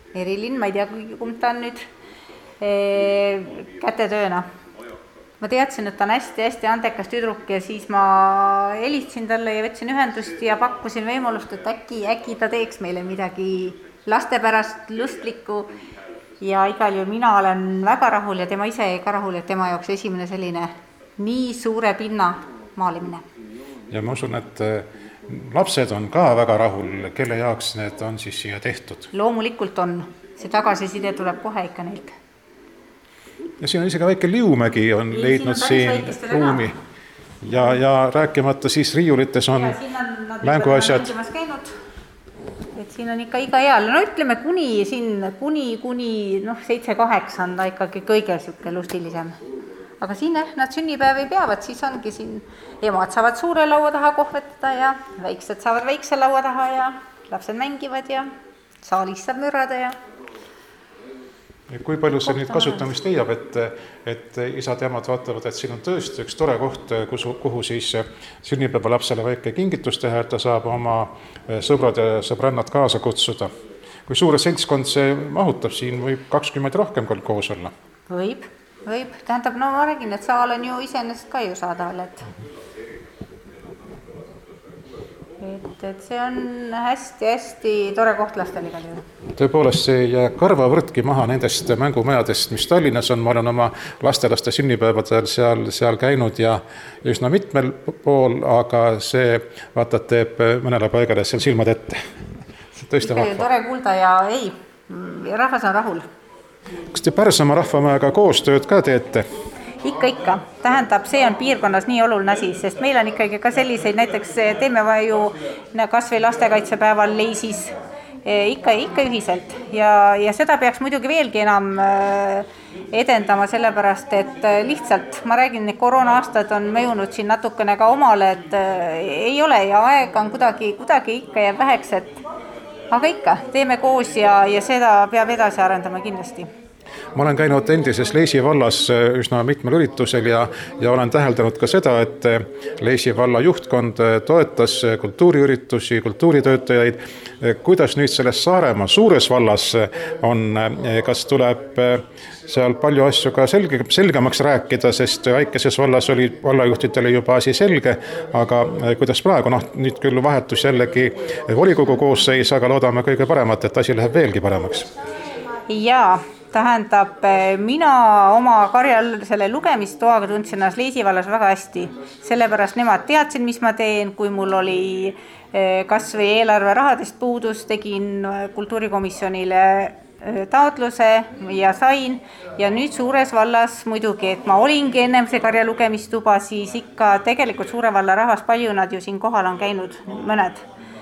Erilin, ma ei tea, kumb ta on nüüd, kätetööna. Ma teadsin, et ta on hästi andekas tüdruk ja siis ma helistasin talle ja võtsin ühendust ja pakkusin võimalust, et äkki ta teeks meile midagi laste pärast lustlikku ja igal juhul mina olen väga rahul ja tema ise ka rahul, et tema jaoks esimene selline nii suure pinna maalimine. Ja ma usun, et lapsed on ka väga rahul, kelle jaoks need on siis siia tehtud. Loomulikult on, see tagasiside tuleb kohe ikka neilt. Ja siin on isegi väike Liumägi on leidnud siin ruumi ja rääkimata siis riiulites on mänguasjad. Et siin on ikka iga eal, no ütleme kuni 7-8 on ta ikkagi kõige siuke lustilisem. Aga siin nad sünnipäevi peavad, siis ongi siin emad saavad suure laua taha kohvetada ja väiksed saavad väikse laua taha ja lapsed mängivad ja saalis saab mürrada ja kui palju see nüüd kasutamist leiab, et isad ja emad vaatavad, et siin on tõesti üks tore koht, kuhu siis sünnipäeva lapsele väike kingitus teha, et ta saab oma sõbrad ja sõbrannad kaasa kutsuda. Kui suure seltskond see mahutab, siin võib 20 rohkem koos olla? Võib. Tähendab, no ma räägin, et saal on ju iseenesest ka ju saadaval, et see on hästi tore koht lastel igal juhul. Tõepoolest, see ei jää karvavõrdki maha nendest mängumajadest, mis Tallinnas on. Ma olen oma lastelaste sünnipäevadel seal käinud ja üsna mitmel pool, aga see vaatad teeb mõnele paigale seal silmad ette. Tõesti vahva. Tore kuulda ja rahvas on rahul. Kas te Pärsamaa rahvamajaga koostööd ka teete? Ikka. Tähendab, see on piirkonnas nii oluline asi, sest meil on ikkagi ka selliseid, näiteks teeme ju kas või lastekaitsepäeval leisis ikka ühiselt ja seda peaks muidugi veelgi enam edendama, sellepärast, et lihtsalt, ma räägin, et koroona-aastad on mõjunud siin natukene ka omale, et ei ole ja aega on kuidagi ikka jääb väheks, aga ikka, teeme koos ja seda peab edasi arendama kindlasti. Ma olen käinud endises Leisi vallas üsna mitmel üritusel ja olen täheldanud ka seda, et Leisi valla juhtkond toetas kultuuriüritusi, kultuuritöötajaid. Kuidas nüüd selles Saaremaa suures vallas on, kas tuleb seal palju asju ka selgemaks rääkida, sest väikeses vallas oli vallajuhtidele juba asi selge, aga kuidas praegu, nüüd küll vahetus jällegi volikogu koosseis, aga loodame kõige paremat, et asi läheb veelgi paremaks. Jaa. Tähendab, mina oma karjal selle lugemistoaga tundsin ennast Leisi vallas väga hästi. Sellepärast nemad teadsin, mis ma teen, kui mul oli kas või eelarve rahadest puudus, tegin kultuurikomisjonile taotluse ja sain. Ja nüüd suures vallas muidugi, et ma olingi ennem see karja lugemistuba, siis ikka tegelikult suure valla rahvas palju nad ju siin kohal on käinud mõned.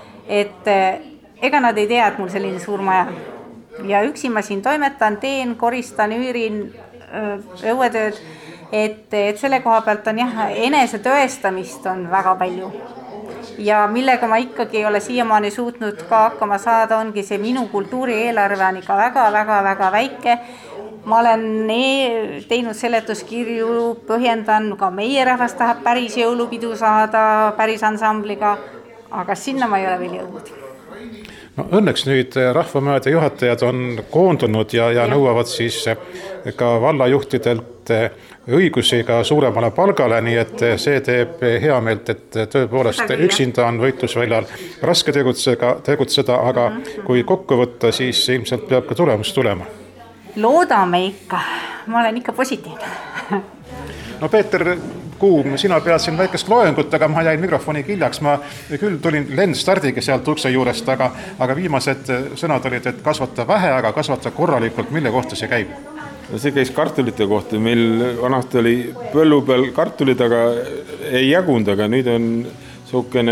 Et ega nad ei tea, et mul selline suur maja. Ja üksi ma siin toimetan, teen, koristan, üürin õuetööd, et selle koha pealt on enese tõestamist on väga palju. Ja millega ma ikkagi ei ole siiamaani suutnud ka hakkama saada, ongi see minu kultuurieelarve on ikka väga väike. Ma olen teinud seletuskirju, põhjendan, ka meie rahvas tahab päris jõulupidu saada, päris ansambliga, aga sinna ma ei ole veel jõudnud. No, õnneks nüüd rahvamajade juhatajad on koondunud ja nõuavad siis ka vallajuhtidelt õigusi ka suuremale palgale, nii et see teeb hea meelt, et tõepoolest üksinda on võitlusväljal raske tegutseda, aga kui kokku võtta, siis ilmselt peab ka tulemus tulema. Loodame ikka, ma olen ikka positiivne. No Peeter Kuum, sina pead siin väikest loengut, aga ma jäin mikrofoni kiljaks. Ma küll tulin lendstardiga sealt ukse juurest, aga viimased sõnad olid, et kasvata vähe, aga kasvata korralikult. Mille kohta see käib? See käis kartulite kohta. Meil vanasti oli põllu peal kartulid, aga ei jagunud, aga nüüd on suukene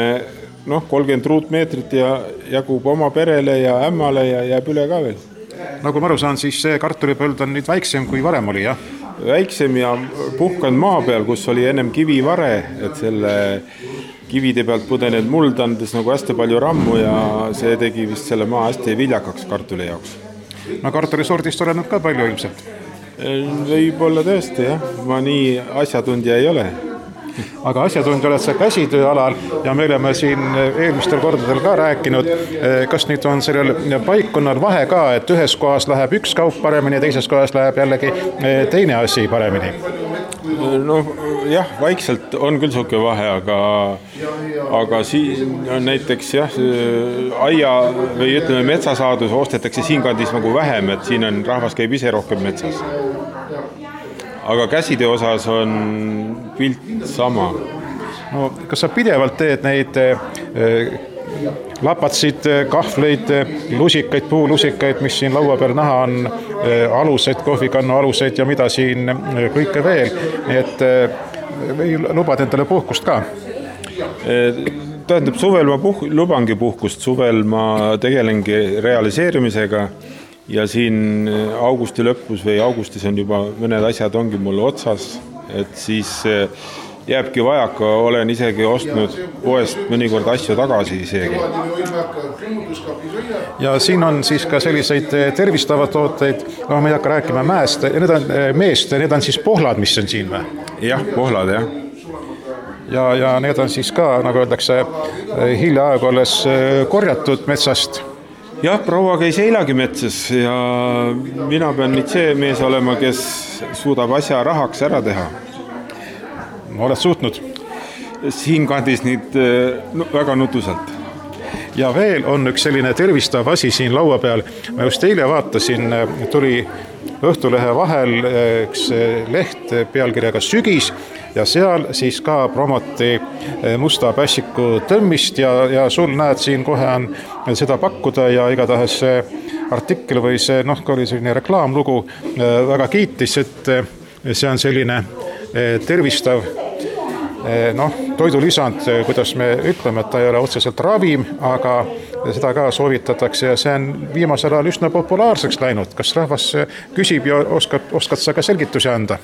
30 ruutmeetrit ja jagub oma perele ja ämmale ja jääb üle ka veel. Nagu ma aru saan, siis see kartulipõld on nüüd väiksem kui varem oli, jah? Väiksem ja puhkanud maa peal, kus oli ennem kivivare, et selle kivide pealt pudenenud muld andes nagu hästi palju rammu ja see tegi vist selle maa hästi viljakaks kartuli jaoks. No kartulisordist oleneb ka palju ilmselt? Võib olla tõesti, jah. Ma nii asjatundja ei ole. aga asjatundja oled sa käsitööalal ja me oleme siin eelmistel kordadel ka rääkinud, kas nüüd on sellel paikkonnal vahe ka, et ühes kohas läheb üks kaup paremini, teises kohas läheb jällegi teine asi paremini? No jah, vaikselt on küll siuke vahe, aga siin on näiteks aia või ütleme metsasaadus ostetakse siinkandis nagu vähem, et siin on rahvas käib ise rohkem metsas. Aga käsitöö osas on pilt sama. No, kas sa pidevalt teed neid lapatsid, kahvleid, lusikaid, puulusikaid, mis siin laua peal näha on, aluseid, kohvikannu aluseid ja mida siin kõike veel, et lubad endale puhkust ka? Tähendab, suvel ma lubangi puhkust, suvel ma tegelengi realiseerimisega ja siin augusti lõpus või augustis on juba mõned asjad ongi mul otsas, et siis jääbki vajaka, olen isegi ostnud poest mõnikord asju tagasi isegi. Ja siin on siis ka selliseid tervistavad tooteid, no me ei hakka rääkima mäest, need on siis pohlad, mis on siin või? Jah, pohlad, jah. Ja need on siis ka, nagu öeldakse, hiljaaegu alles korjatud metsast. Jah, proua käis eilagi metsas ja mina pean nüüd see mees olema, kes suudab asja rahaks ära teha. Oled suutnud? Siin kandis nüüd väga nutusalt. Ja veel on üks selline tervistav asi siin laua peal. Ma just eile vaatasin, tuli Õhtulehe vahel üks leht pealkirjaga Sügis ja seal siis ka promoti musta pässiku tõmmist ja sul näed siin kohe on seda pakkuda ja igatahes see artikkel või see, kui oli selline reklaamlugu, väga kiitis, et see on selline tervistav toidulisand, kuidas me ütleme, et ta ei ole otseselt ravim, aga seda ka soovitatakse ja see on viimasel ajal üsna populaarseks läinud. Kas rahvas küsib ja oskad sa ka selgitusi anda?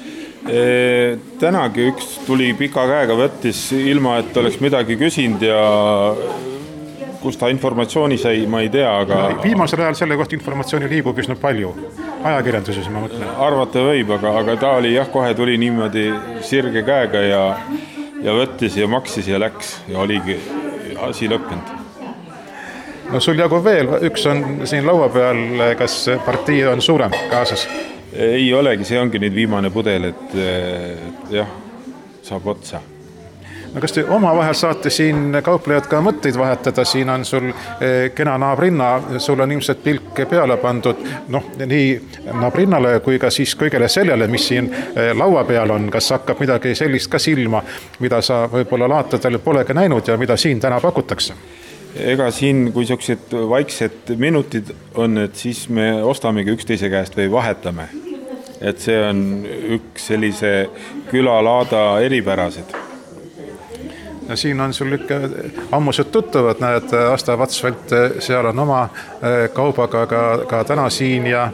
Tänagi üks tuli pika käega võttis ilma, et oleks midagi küsinud ja kus ta informatsiooni sai, ma ei tea, aga viimasel ajal selle kohta informatsiooni liigub üsna palju. Ajakirjanduses, ma mõtlen. Arvata võib, aga ta oli kohe tuli niimoodi sirge käega ja võttis ja maksis ja läks ja oligi asi lõppenud. No sul jagub veel, üks on siin laua peal, kas partii on suurem kaasas? Ei olegi, see ongi nüüd viimane pudel, et jah, saab otsa. No kas te omavahel saate siin kauplejad ka mõtteid vahetada, siin on sul kena naabrinna, sul on ilmselt pilk peale pandud, nii naabrinnale kui ka siis kõigele sellele, mis siin laua peal on, kas hakkab midagi sellist ka silma, mida sa võib-olla laatadel polegi näinud ja mida siin täna pakutakse? Ega siin, kui sellised vaiksed minutid on, et siis me ostamegi üksteise käest või vahetame. Et see on üks sellise külalaada eripärased. Ja siin on sul ikka ammused tuttavad, näed, Asta Vatsvelt, seal on oma kaubaga ka täna siin ja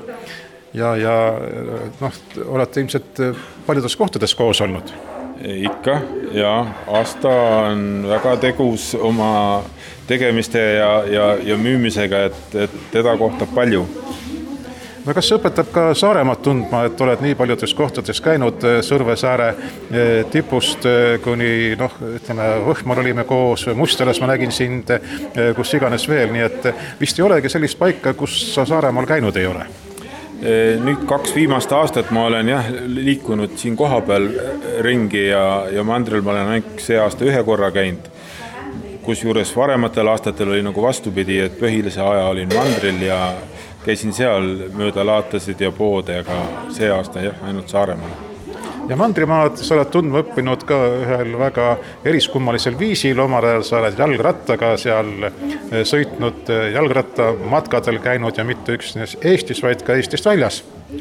olete ilmselt paljudes kohtades koos olnud? Ikka, ja Asta on väga tegus oma tegemiste ja müümisega, et teda kohtab palju. No kas see õpetab ka Saaremaad tundma, et oled nii paljudes kohtades käinud Sõrvesaare tipust kuni, ütleme, Võhmal olime koos, Mustelas ma nägin sind, kus iganes veel, nii et vist ei olegi sellist paika, kus sa Saaremaal käinud ei ole? Nüüd 2 viimast aastat ma olen liikunud siin koha peal ringi ja mandril ma olen ainult see aasta 1 korra käinud, kus juures varematel aastatel oli nagu vastupidi, et põhilise aja olin mandril ja käisin seal mööda laatasid ja poode, aga see aasta ainult Saaremaal. Ja Mandrimaad sa oled tundma õppinud ka ühel väga eriskummalisel viisil, omal ajal sa oled jalgrattaga seal sõitnud, jalgrattamatkadel käinud ja mitte üksnes Eestis, vaid ka Eestist väljas.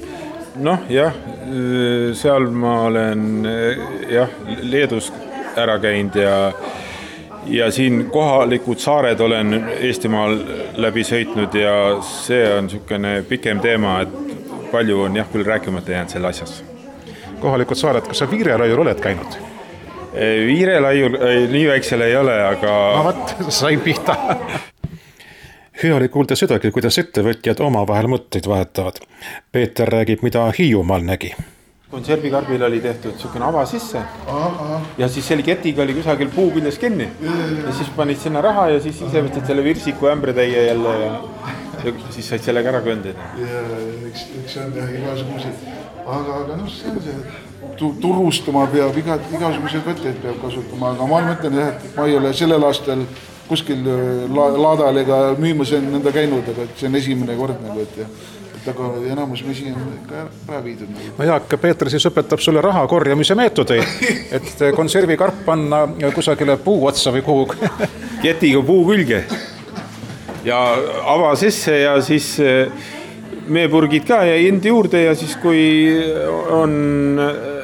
Seal ma olen Leedus ära käinud ja siin kohalikud saared olen Eestimaal läbi sõitnud ja see on niisugune pikem teema, et palju on küll rääkimata jäänud selle asjas. Kohalikud saared, kas sa Viirelaiul oled käinud? Viirelaiul nii väiksel ei ole, aga sain pihta. Hea oli kuulda sedagi, kuidas ettevõtjad omavahel mõtteid vahetavad. Peeter räägib, mida Hiiumaal nägi. konservikarbil oli tehtud niisugune ava sisse ja siis selle ketiga oli kusagil puu küljes kinni ja siis panid sinna raha ja siis ise võtsid selle virsiku ämbretäie jälle ja siis said sellega ära kõndida. Ja eks see on jah igasugused, aga see on see, turustama peab igasuguseid võtteid peab kasutama, aga ma mõtlen jah, et ma ei ole sellel aastal kuskil laadal ega müümas enda käinud, aga see on esimene kord nagu, et aga enamus mesi on ikka ära viidud. No Jaak, Peeter siis õpetab sulle raha korjamise meetodeid, et konservikarp panna kusagile puu otsa või kuhu. Ketiga puu külge ja ava sisse ja siis meepurgid ka ja endi juurde ja siis kui on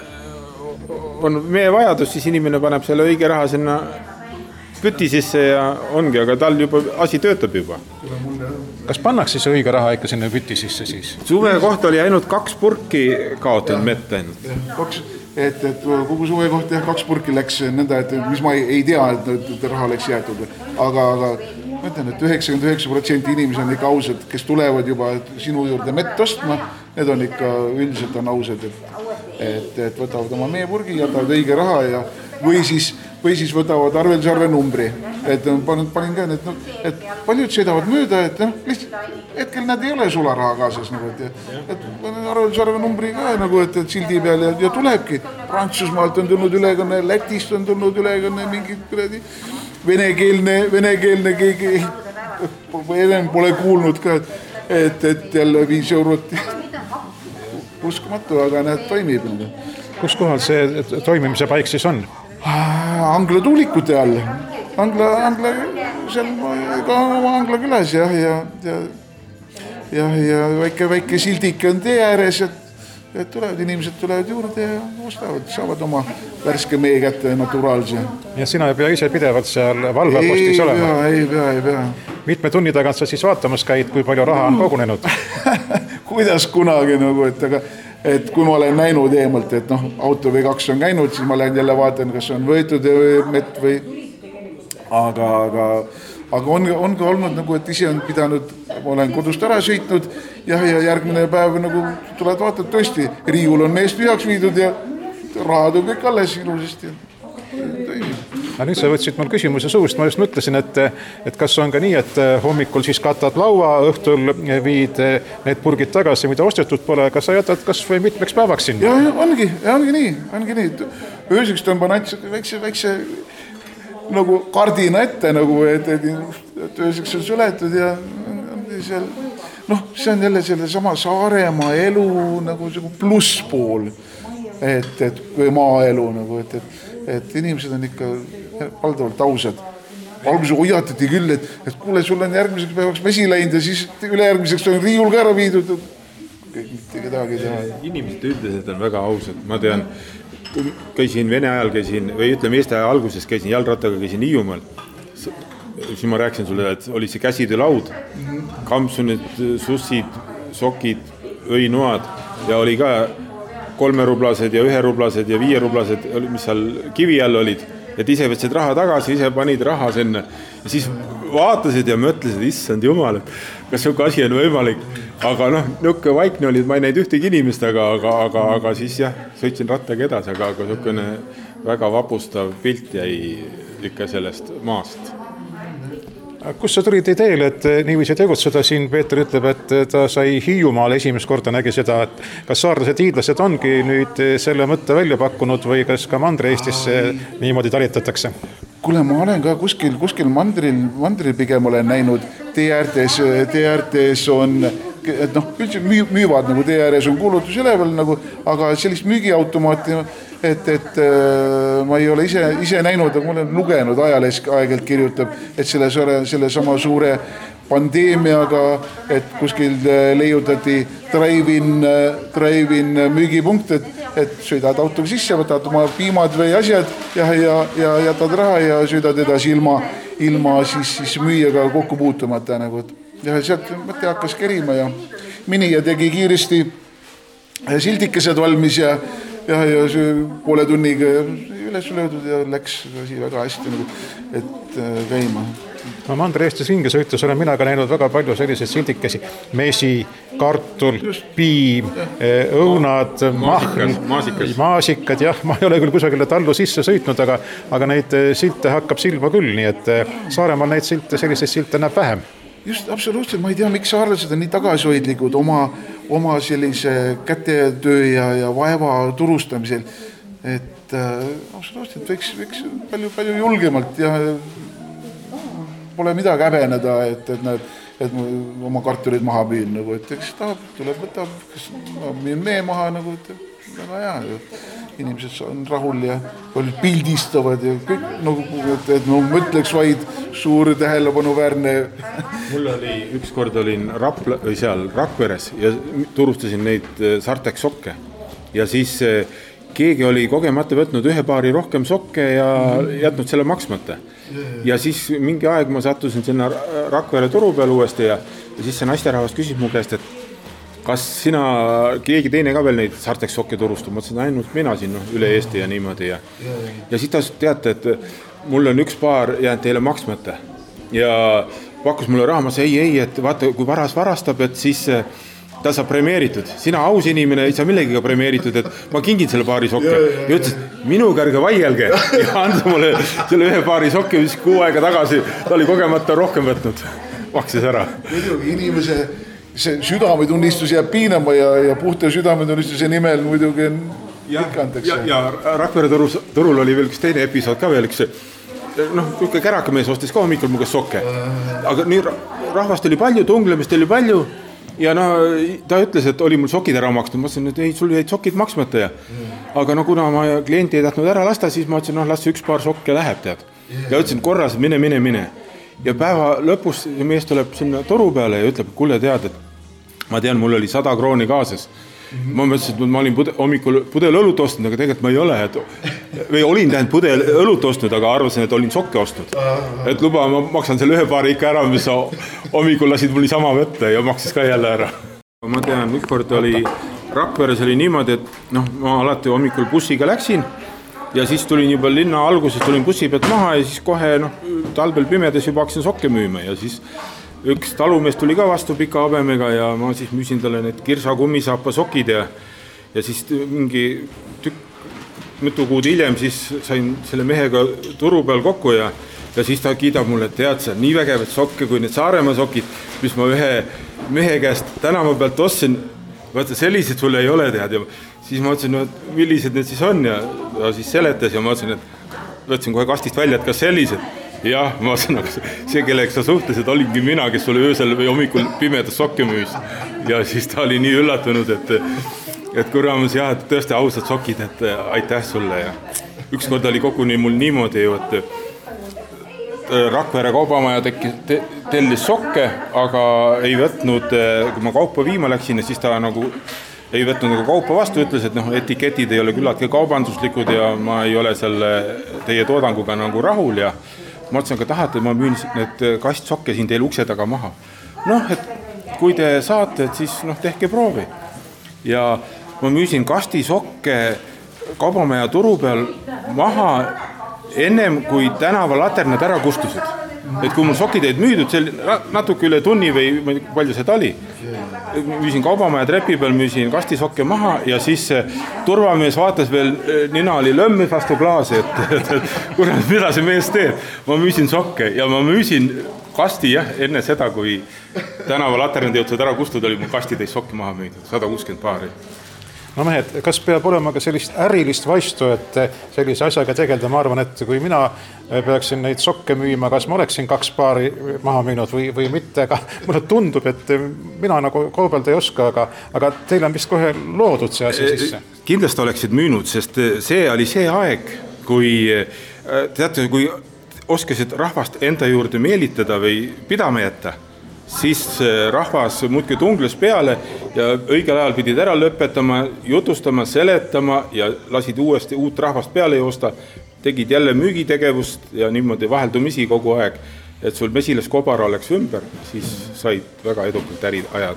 mee vajadus, siis inimene paneb selle õige raha sinna püti sisse ja ongi, aga tal juba asi töötab juba. Kas pannakse see õige raha ikka sinna püti sisse siis? Suve kohta oli ainult 2 purki kaotanud mett ainult. Et kogu suve kohta 2 purki läks nõnda, et mis ma ei tea, et raha läks jäetud. Aga ma ütlen, et 99% inimesi on ikka ausad, kes tulevad juba sinu juurde mett ostma, need on ikka üldiselt on ausad, et võtavad oma meepurgi, jätavad õige raha ja või siis võtavad arveldusarve numbri, et panin ka, et paljud sõidavad mööda, et lihtsalt hetkel nad ei ole sularaha kaasas, et arveldusarve numbri ka, et sildi peal ja tulebki. Prantsusmaalt on tulnud ülekanne, Lätist on tulnud ülekanne, mingi venekeelne keegi enam pole kuulnud ka, et jälle 5 eurot uskumatu, aga näed, toimib. Kus kohal see toimimise paik siis on? Angla tuulikute all. Angla seal ka oma Angla külas ja väike sildike on tee ääres, et inimesed tulevad juurde ja ostavad, saavad oma värske mee kätte naturaalse. Ja sina ei pea ise pidevalt seal valvepostis olema? Ei pea. Mitme tunni tagant sa siis vaatamas käid, kui palju raha on kogunenud? Kuidas kunagi et kui ma olen näinud eemalt, et auto või 2 on käinud, siis ma lähen jälle vaatan, kas on võetud mett või aga on ka olnud, et ise on pidanud, ma olen kodust ära sõitnud ja järgmine päev tuled vaatad tõesti, riiul on meest tühjaks viidud ja rahad on kõik alles ilusasti. Aga nüüd sa võtsid mul küsimuse suust, ma just mõtlesin, et kas on ka nii, et hommikul siis katad laua, õhtul viid need purgid tagasi, mida ostetud pole, aga sa jätad kas või mitmeks päevaks sinna? Ja ongi nii. Ööseks tõmban väikse kardina ette, et ööseks on suletud ja seal, see on jälle selle sama Saaremaa elu plusspool, et maaelu, et inimesed on ikka valdavalt ausad. Alguses hoiatati küll, et kuule, sul on järgmiseks päevaks mesi läinud ja siis ülejärgmiseks on riiul ka ära viidud. Mitte kedagi teha. Inimesed üldiselt on väga ausad. Ma tean, käisin Vene ajal, või ütleme Eesti aja alguses käisin jalgrattaga, käisin Hiiumaal. Siis ma rääkisin sulle, et oli see käsitöölaud, kampsunid, sussid, sokid, õinoad ja oli ka 3-rublased ja 1-rublased ja 5-rublased, mis seal kivi all olid, et ise võtsid raha tagasi, ise panid raha sinna ja siis vaatasid ja mõtlesid, issand jumal, et kas siuke asi on võimalik, aga niuke vaikne olid, ma ei näinud ühtegi inimest, aga siis jah, sõitsin rattaga edasi, aga siukene väga vapustav pilt jäi ikka sellest maast. Kus sa tulid ideele, et niiviisi tegutseda? Siin Peeter ütleb, et ta sai Hiiumaal esimest korda nägi seda, et kas saarlased hiidlased ongi nüüd selle mõtte välja pakkunud või kas ka Mandri-Eestis niimoodi talitatakse? Kuule, ma olen ka kuskil mandril pigem olen näinud, tee äärtes on, et üldse müüvad, tee ääres on kuulutus üleval, aga sellist müügiautomaati, et ma ei ole ise näinud, aga ma olen lugenud, ajalehes aeg-ajalt kirjutab, et selle sama suure pandeemiaga, et kuskil leiutati drive-in müügipunkt, et sõidad autoga sisse, võtad oma piimad või asjad ja jätad raha ja sõidad edasi ilma siis müüjaga kokku puutumata. Ja sealt mõte hakkas kerima ja minija tegi kiiresti sildikesed valmis ja poole tunniga üles löödud ja läks asi väga hästi et käima. No Mandri-Eestis ringi sõitus olen mina ka näinud väga palju selliseid sildikesi. Mesi, kartul, piim, õunad, maasikad. Jah, ma ei ole küll kusagile tallu sisse sõitnud, aga neid silte hakkab silma küll, nii et Saaremaal neid silte, selliseid silte näeb vähem. Just, absoluutselt. Ma ei tea, miks saarlased on nii tagasihoidlikud oma sellise kätetöö ja vaeva turustamisel. Et absoluutselt võiks palju julgemalt ja pole midagi häbeneda, et oma kartulid maha müün, nagu, et eks tuleb võtab, kas müün mee maha, nagu, et väga hea, inimesed on rahul ja pildistavad ja kõik, nagu, et mõtleks vaid suur tähelepanuväärne. Mul oli, ükskord olin Rakveres ja turustasin neid Sartex sokke ja siis keegi oli kogemata võtnud ühe paari rohkem sokke ja jätnud selle maksmata. Ja siis mingi aeg ma sattusin sinna Rakvere turu peal uuesti ja siis see naisterahvas küsis mu käest, et kas sina, keegi teine ka veel neid Sartex sokke turustab? Ma ütlesin, ainult mina siin üle Eesti ja niimoodi. Ja siis ta teate, et mul on üks paar jäänud teile maksmata. Ja pakkus mulle raha, ma ütlesin, ei, et vaata, kui varas varastab, et siis ta saab premeeritud. Sina aus inimene ei saa millegiga premeeritud, et ma kingin selle paari sokke. Ja ütles, minu kärge vaielge ja anda mulle selle ühe paari sokke, mis 6 aega tagasi ta oli kogemata rohkem võtnud. Maksis ära. Muidugi inimese see südametunnistus jääb piinama ja puhta südametunnistuse nimel muidugi ikka antakse. Ja Rakvere turul oli veel üks teine episood ka veel, üks kärakamees ostis ka hommikul mugas sokke. Aga nii rahvast oli palju, tunglemist oli palju ja ta ütles, et oli mul sokid ära maksnud. Ma ütlesin, et ei, sul jäid sokid maksmata. Aga kuna ma klienti ei tahtnud ära lasta, siis ma ütlesin, las üks paar sokke läheb, tead. Ja ütlesin korras, et mine. Ja päeva lõpus mees tuleb sinna toru peale ja ütleb, kuule tead, et ma tean, mul oli 100 krooni kaasas. Ma mõtlesin, et ma olin hommikul pudel õlut ostnud, aga tegelikult ma ei ole. Või olin tähend pudel õlut ostnud, aga arvasin, et olin sokke ostnud. Et luba, ma maksan selle ühe paari ikka ära, mis hommikul lasid mul sama võtta ja maksis ka jälle ära. Ma tean, ükskord oli Rakveres oli niimoodi, et ma alati hommikul bussiga läksin ja siis tulin juba linna alguses, tulin bussi pealt maha ja siis kohe talvel pimedas juba hakkasin sokke müüma ja siis üks talumees tuli ka vastu pika habemega ja ma siis müüsin talle need kirsa kummisaapa sokid ja siis mingi mitu kuud hiljem siis sain selle mehega turu peal kokku ja siis ta kiidab mulle, et tead sa, nii vägevad sokke kui need Saaremaa sokid, mis ma ühe mehe käest tänava pealt ostsin, vaata sellised sul ei ole tead ja siis ma ütlesin, et millised need siis on ja siis seletas ja ma ütlesin, et võtsin kohe kastist välja, et kas sellised. Jah, ma ütlesin, see kellega sa suhtlesid olingi mina, kes sulle öösel või hommikul pimedas sokke müüs. Ja siis ta oli nii üllatunud, et kuramus jah, et tõesti ausad sokid, et aitäh sulle. Ja ükskord oli koguni mul niimoodi ju, et Rakvere kaubamaja tellis sokke, aga ei võtnud, kui ma kaupa viima läksin, siis ta nagu ei võtnud kaupa vastu, ütles, et etiketid ei ole küllaltki kaubanduslikud ja ma ei ole selle teie toodanguga nagu rahul ja ma ütlesin, aga tahate, ma müün need kastsokke siin teil ukse taga maha. Et kui te saate, et siis tehke proovi. Ja ma müüsin kastisokke kaubamaja turu peal maha ennem, kui tänavalaternad ära kustusid. Et kui mul sokid olid müüdud, natuke üle tunni või palju seda oli, müüsin kaubamaja trepi peal, müüsin kastisokke maha ja siis turvamees vaatas veel, nina oli lömmis vastu klaasi, et kurat, mida see mees teeb. Ma müüsin sokke ja ma müüsin kasti enne seda, kui tänavalaternad jõudsid ära kustuda, oli mul kasti täis sokke maha müüdud, 160 paari. No mehed, kas peab olema ka sellist ärilist vaistu, et sellise asjaga tegelda? Ma arvan, et kui mina peaksin neid sokke müüma, kas ma oleksin 2 paari maha müünud või mitte, aga mulle tundub, et mina nagu kaubelda ei oska, aga teil on vist kohe loodud see asi sisse. Kindlasti oleksid müünud, sest see oli see aeg, kui teate, kui oskasid rahvast enda juurde meelitada või pidama jätta, siis rahvas muudki tungles peale ja õigel ajal pidid ära lõpetama, jutustama, seletama ja lasid uuesti uut rahvast peale joosta, tegid jälle müügitegevust ja niimoodi vaheldumisi kogu aeg, et sul mesilas kobara oleks ümber, siis said väga edukalt äri ajada.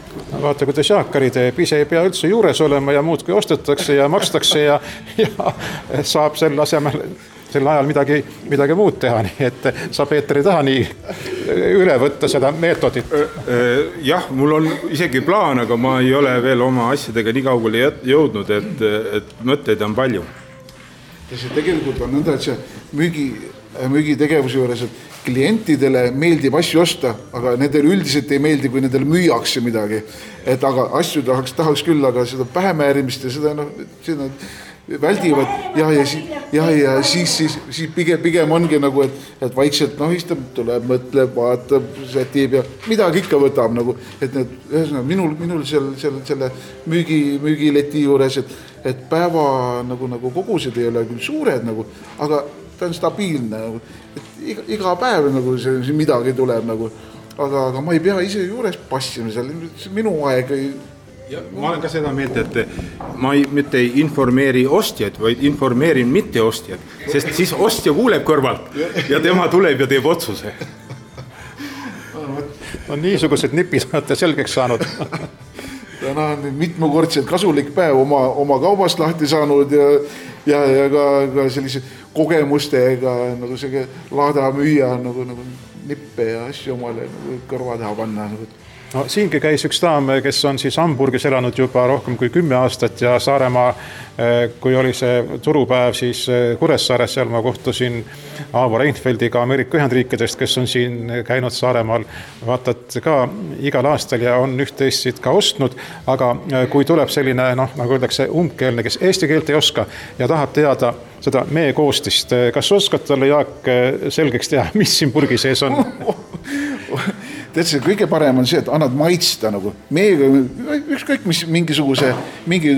vaata, kuidas Jaakari teeb, ise ei pea üldse juures olema ja muud kui ostetakse ja makstakse ja saab selle asemel sel ajal midagi muud teha, nii et sa, Peeter, ei taha nii üle võtta seda meetodit. Jah, mul on isegi plaan, aga ma ei ole veel oma asjadega nii kaugele jõudnud, et mõtteid on palju. Ja see tegelikult on nõnda, et see müügitegevuse juures, et klientidele meeldib asju osta, aga nendele üldiselt ei meeldi, kui nendele müüakse midagi. Et aga asju tahaks küll, aga seda pähemäärimist ja seda väldivad ja siis pigem ongi nagu, et vaikselt istab, tuleb, mõtleb, vaatab, sätib ja midagi ikka võtab nagu, et minul selle müügileti juures, et päeva nagu kogused ei ole küll suured nagu, aga ta on stabiilne nagu, et iga päev nagu see midagi tuleb nagu, aga ma ei pea ise juures passima seal, minu aeg ei. Ja, ma olen ka seda meelt, et ma mitte ei informeeri ostjad, vaid informeerin mitte ostjad, sest siis ostja kuuleb kõrvalt ja tema tuleb ja teeb otsuse. On niisugused nipid olete selgeks saanud. Täna on mitmekordselt kasulik päev oma kaubast lahti saanud ja ka sellise kogemustega nagu see laada müüa nagu nippe ja asju omale kõrva taha panna nagu. No, siingi käis üks daam, kes on siis Hamburgis elanud juba rohkem kui 10 aastat ja Saaremaa, kui oli see turupäev, siis Kuressaares, seal ma kohtusin Aavo Reinfeldiga Ameerika Ühendriikidest, kes on siin käinud Saaremaal, vaatad ka igal aastal ja on üht-teist ka ostnud, aga kui tuleb selline, nagu öeldakse, umbkeelne, kes eesti keelt ei oska ja tahab teada seda mee koostist, kas oskad talle, Jaak, selgeks teha, mis siin purgi sees on? Tead, see kõige parem on see, et annad maitsta nagu meega, ükskõik mis mingi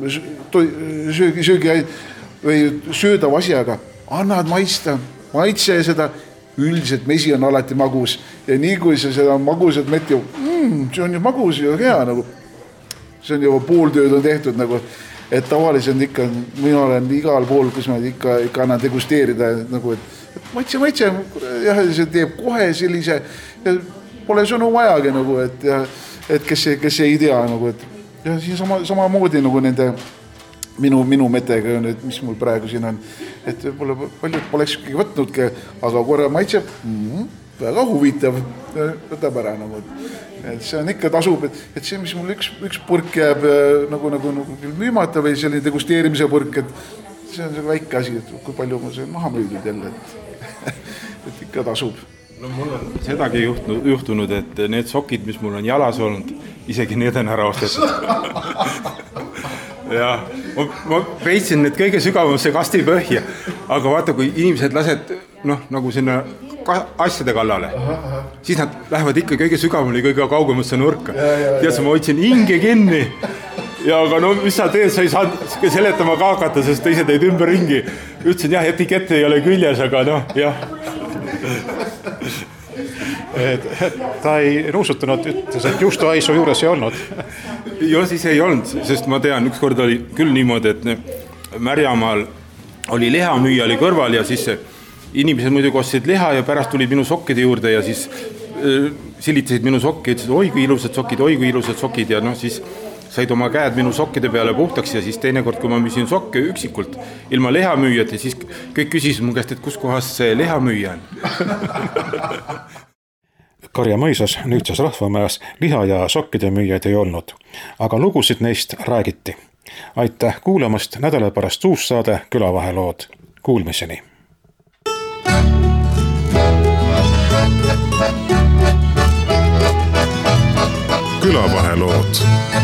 söögi või söödav asjaga, annad maitse seda, üldiselt mesi on alati magus ja nii kui sa seda magusat mett see on ju magus ja hea nagu, see on juba pooltööd on tehtud nagu, et tavaliselt ikka, mina olen igal pool, kus ma ikka annan degusteerida nagu, et maitse ja see teeb kohe sellise pole sõnu vajagi nagu, et kes ei tea nagu, et ja siin samamoodi nagu nende minu metega, mis mul praegu siin on, et paljud polekski võtnudki, aga korra maitseb, väga huvitav, võtab ära nagu, et see on ikka tasub, et see, mis mul üks purk jääb nagu müümata või selline degusteerimise purk, et see on see väike asi, et kui palju ma see maha müüdud jälle, et ikka tasub. No mul on sedagi juhtunud, et need sokid, mis mul on jalas olnud, isegi need on ära ostetud. Ja ma peitsin need kõige sügavamasse kasti põhja, aga vaata, kui inimesed lased nagu sinna asjade kallale, siis nad lähevad ikka kõige sügavamale, kõige kaugemasse nurka. Tead, ma hoidsin hinge kinni ja aga mis sa teed, sa ei saa seletama ka hakata, sest teised jäid ümber ringi. Ütlesin, jah, etikette ei ole küljes, aga jah. Ta ei nuusutanud, ütles, et juustuaisu juures ei olnud. Joo, siis ei olnud, sest ma tean, ükskord oli küll niimoodi, et Märjamaal oli lihamüüja oli kõrval ja siis inimesed muidugi ostsid liha ja pärast tulid minu sokkide juurde ja siis silitasid minu sokki, ütlesid, oi kui ilusad sokid ja siis said oma käed minu sokkide peale puhtaks ja siis teinekord, kui ma müüsin sokke üksikult ilma lihamüüjat ja siis kõik küsisid mu käest, et kus kohas see lihamüüja on. Karja mõisas nüüdses Rahvamäes liha- ja sokkide müüjaid ei olnud, aga lugusid neist räägiti. Aitäh kuulamast, nädala pärast uus saade Külavahelood. Kuulmiseni! Külavahelood.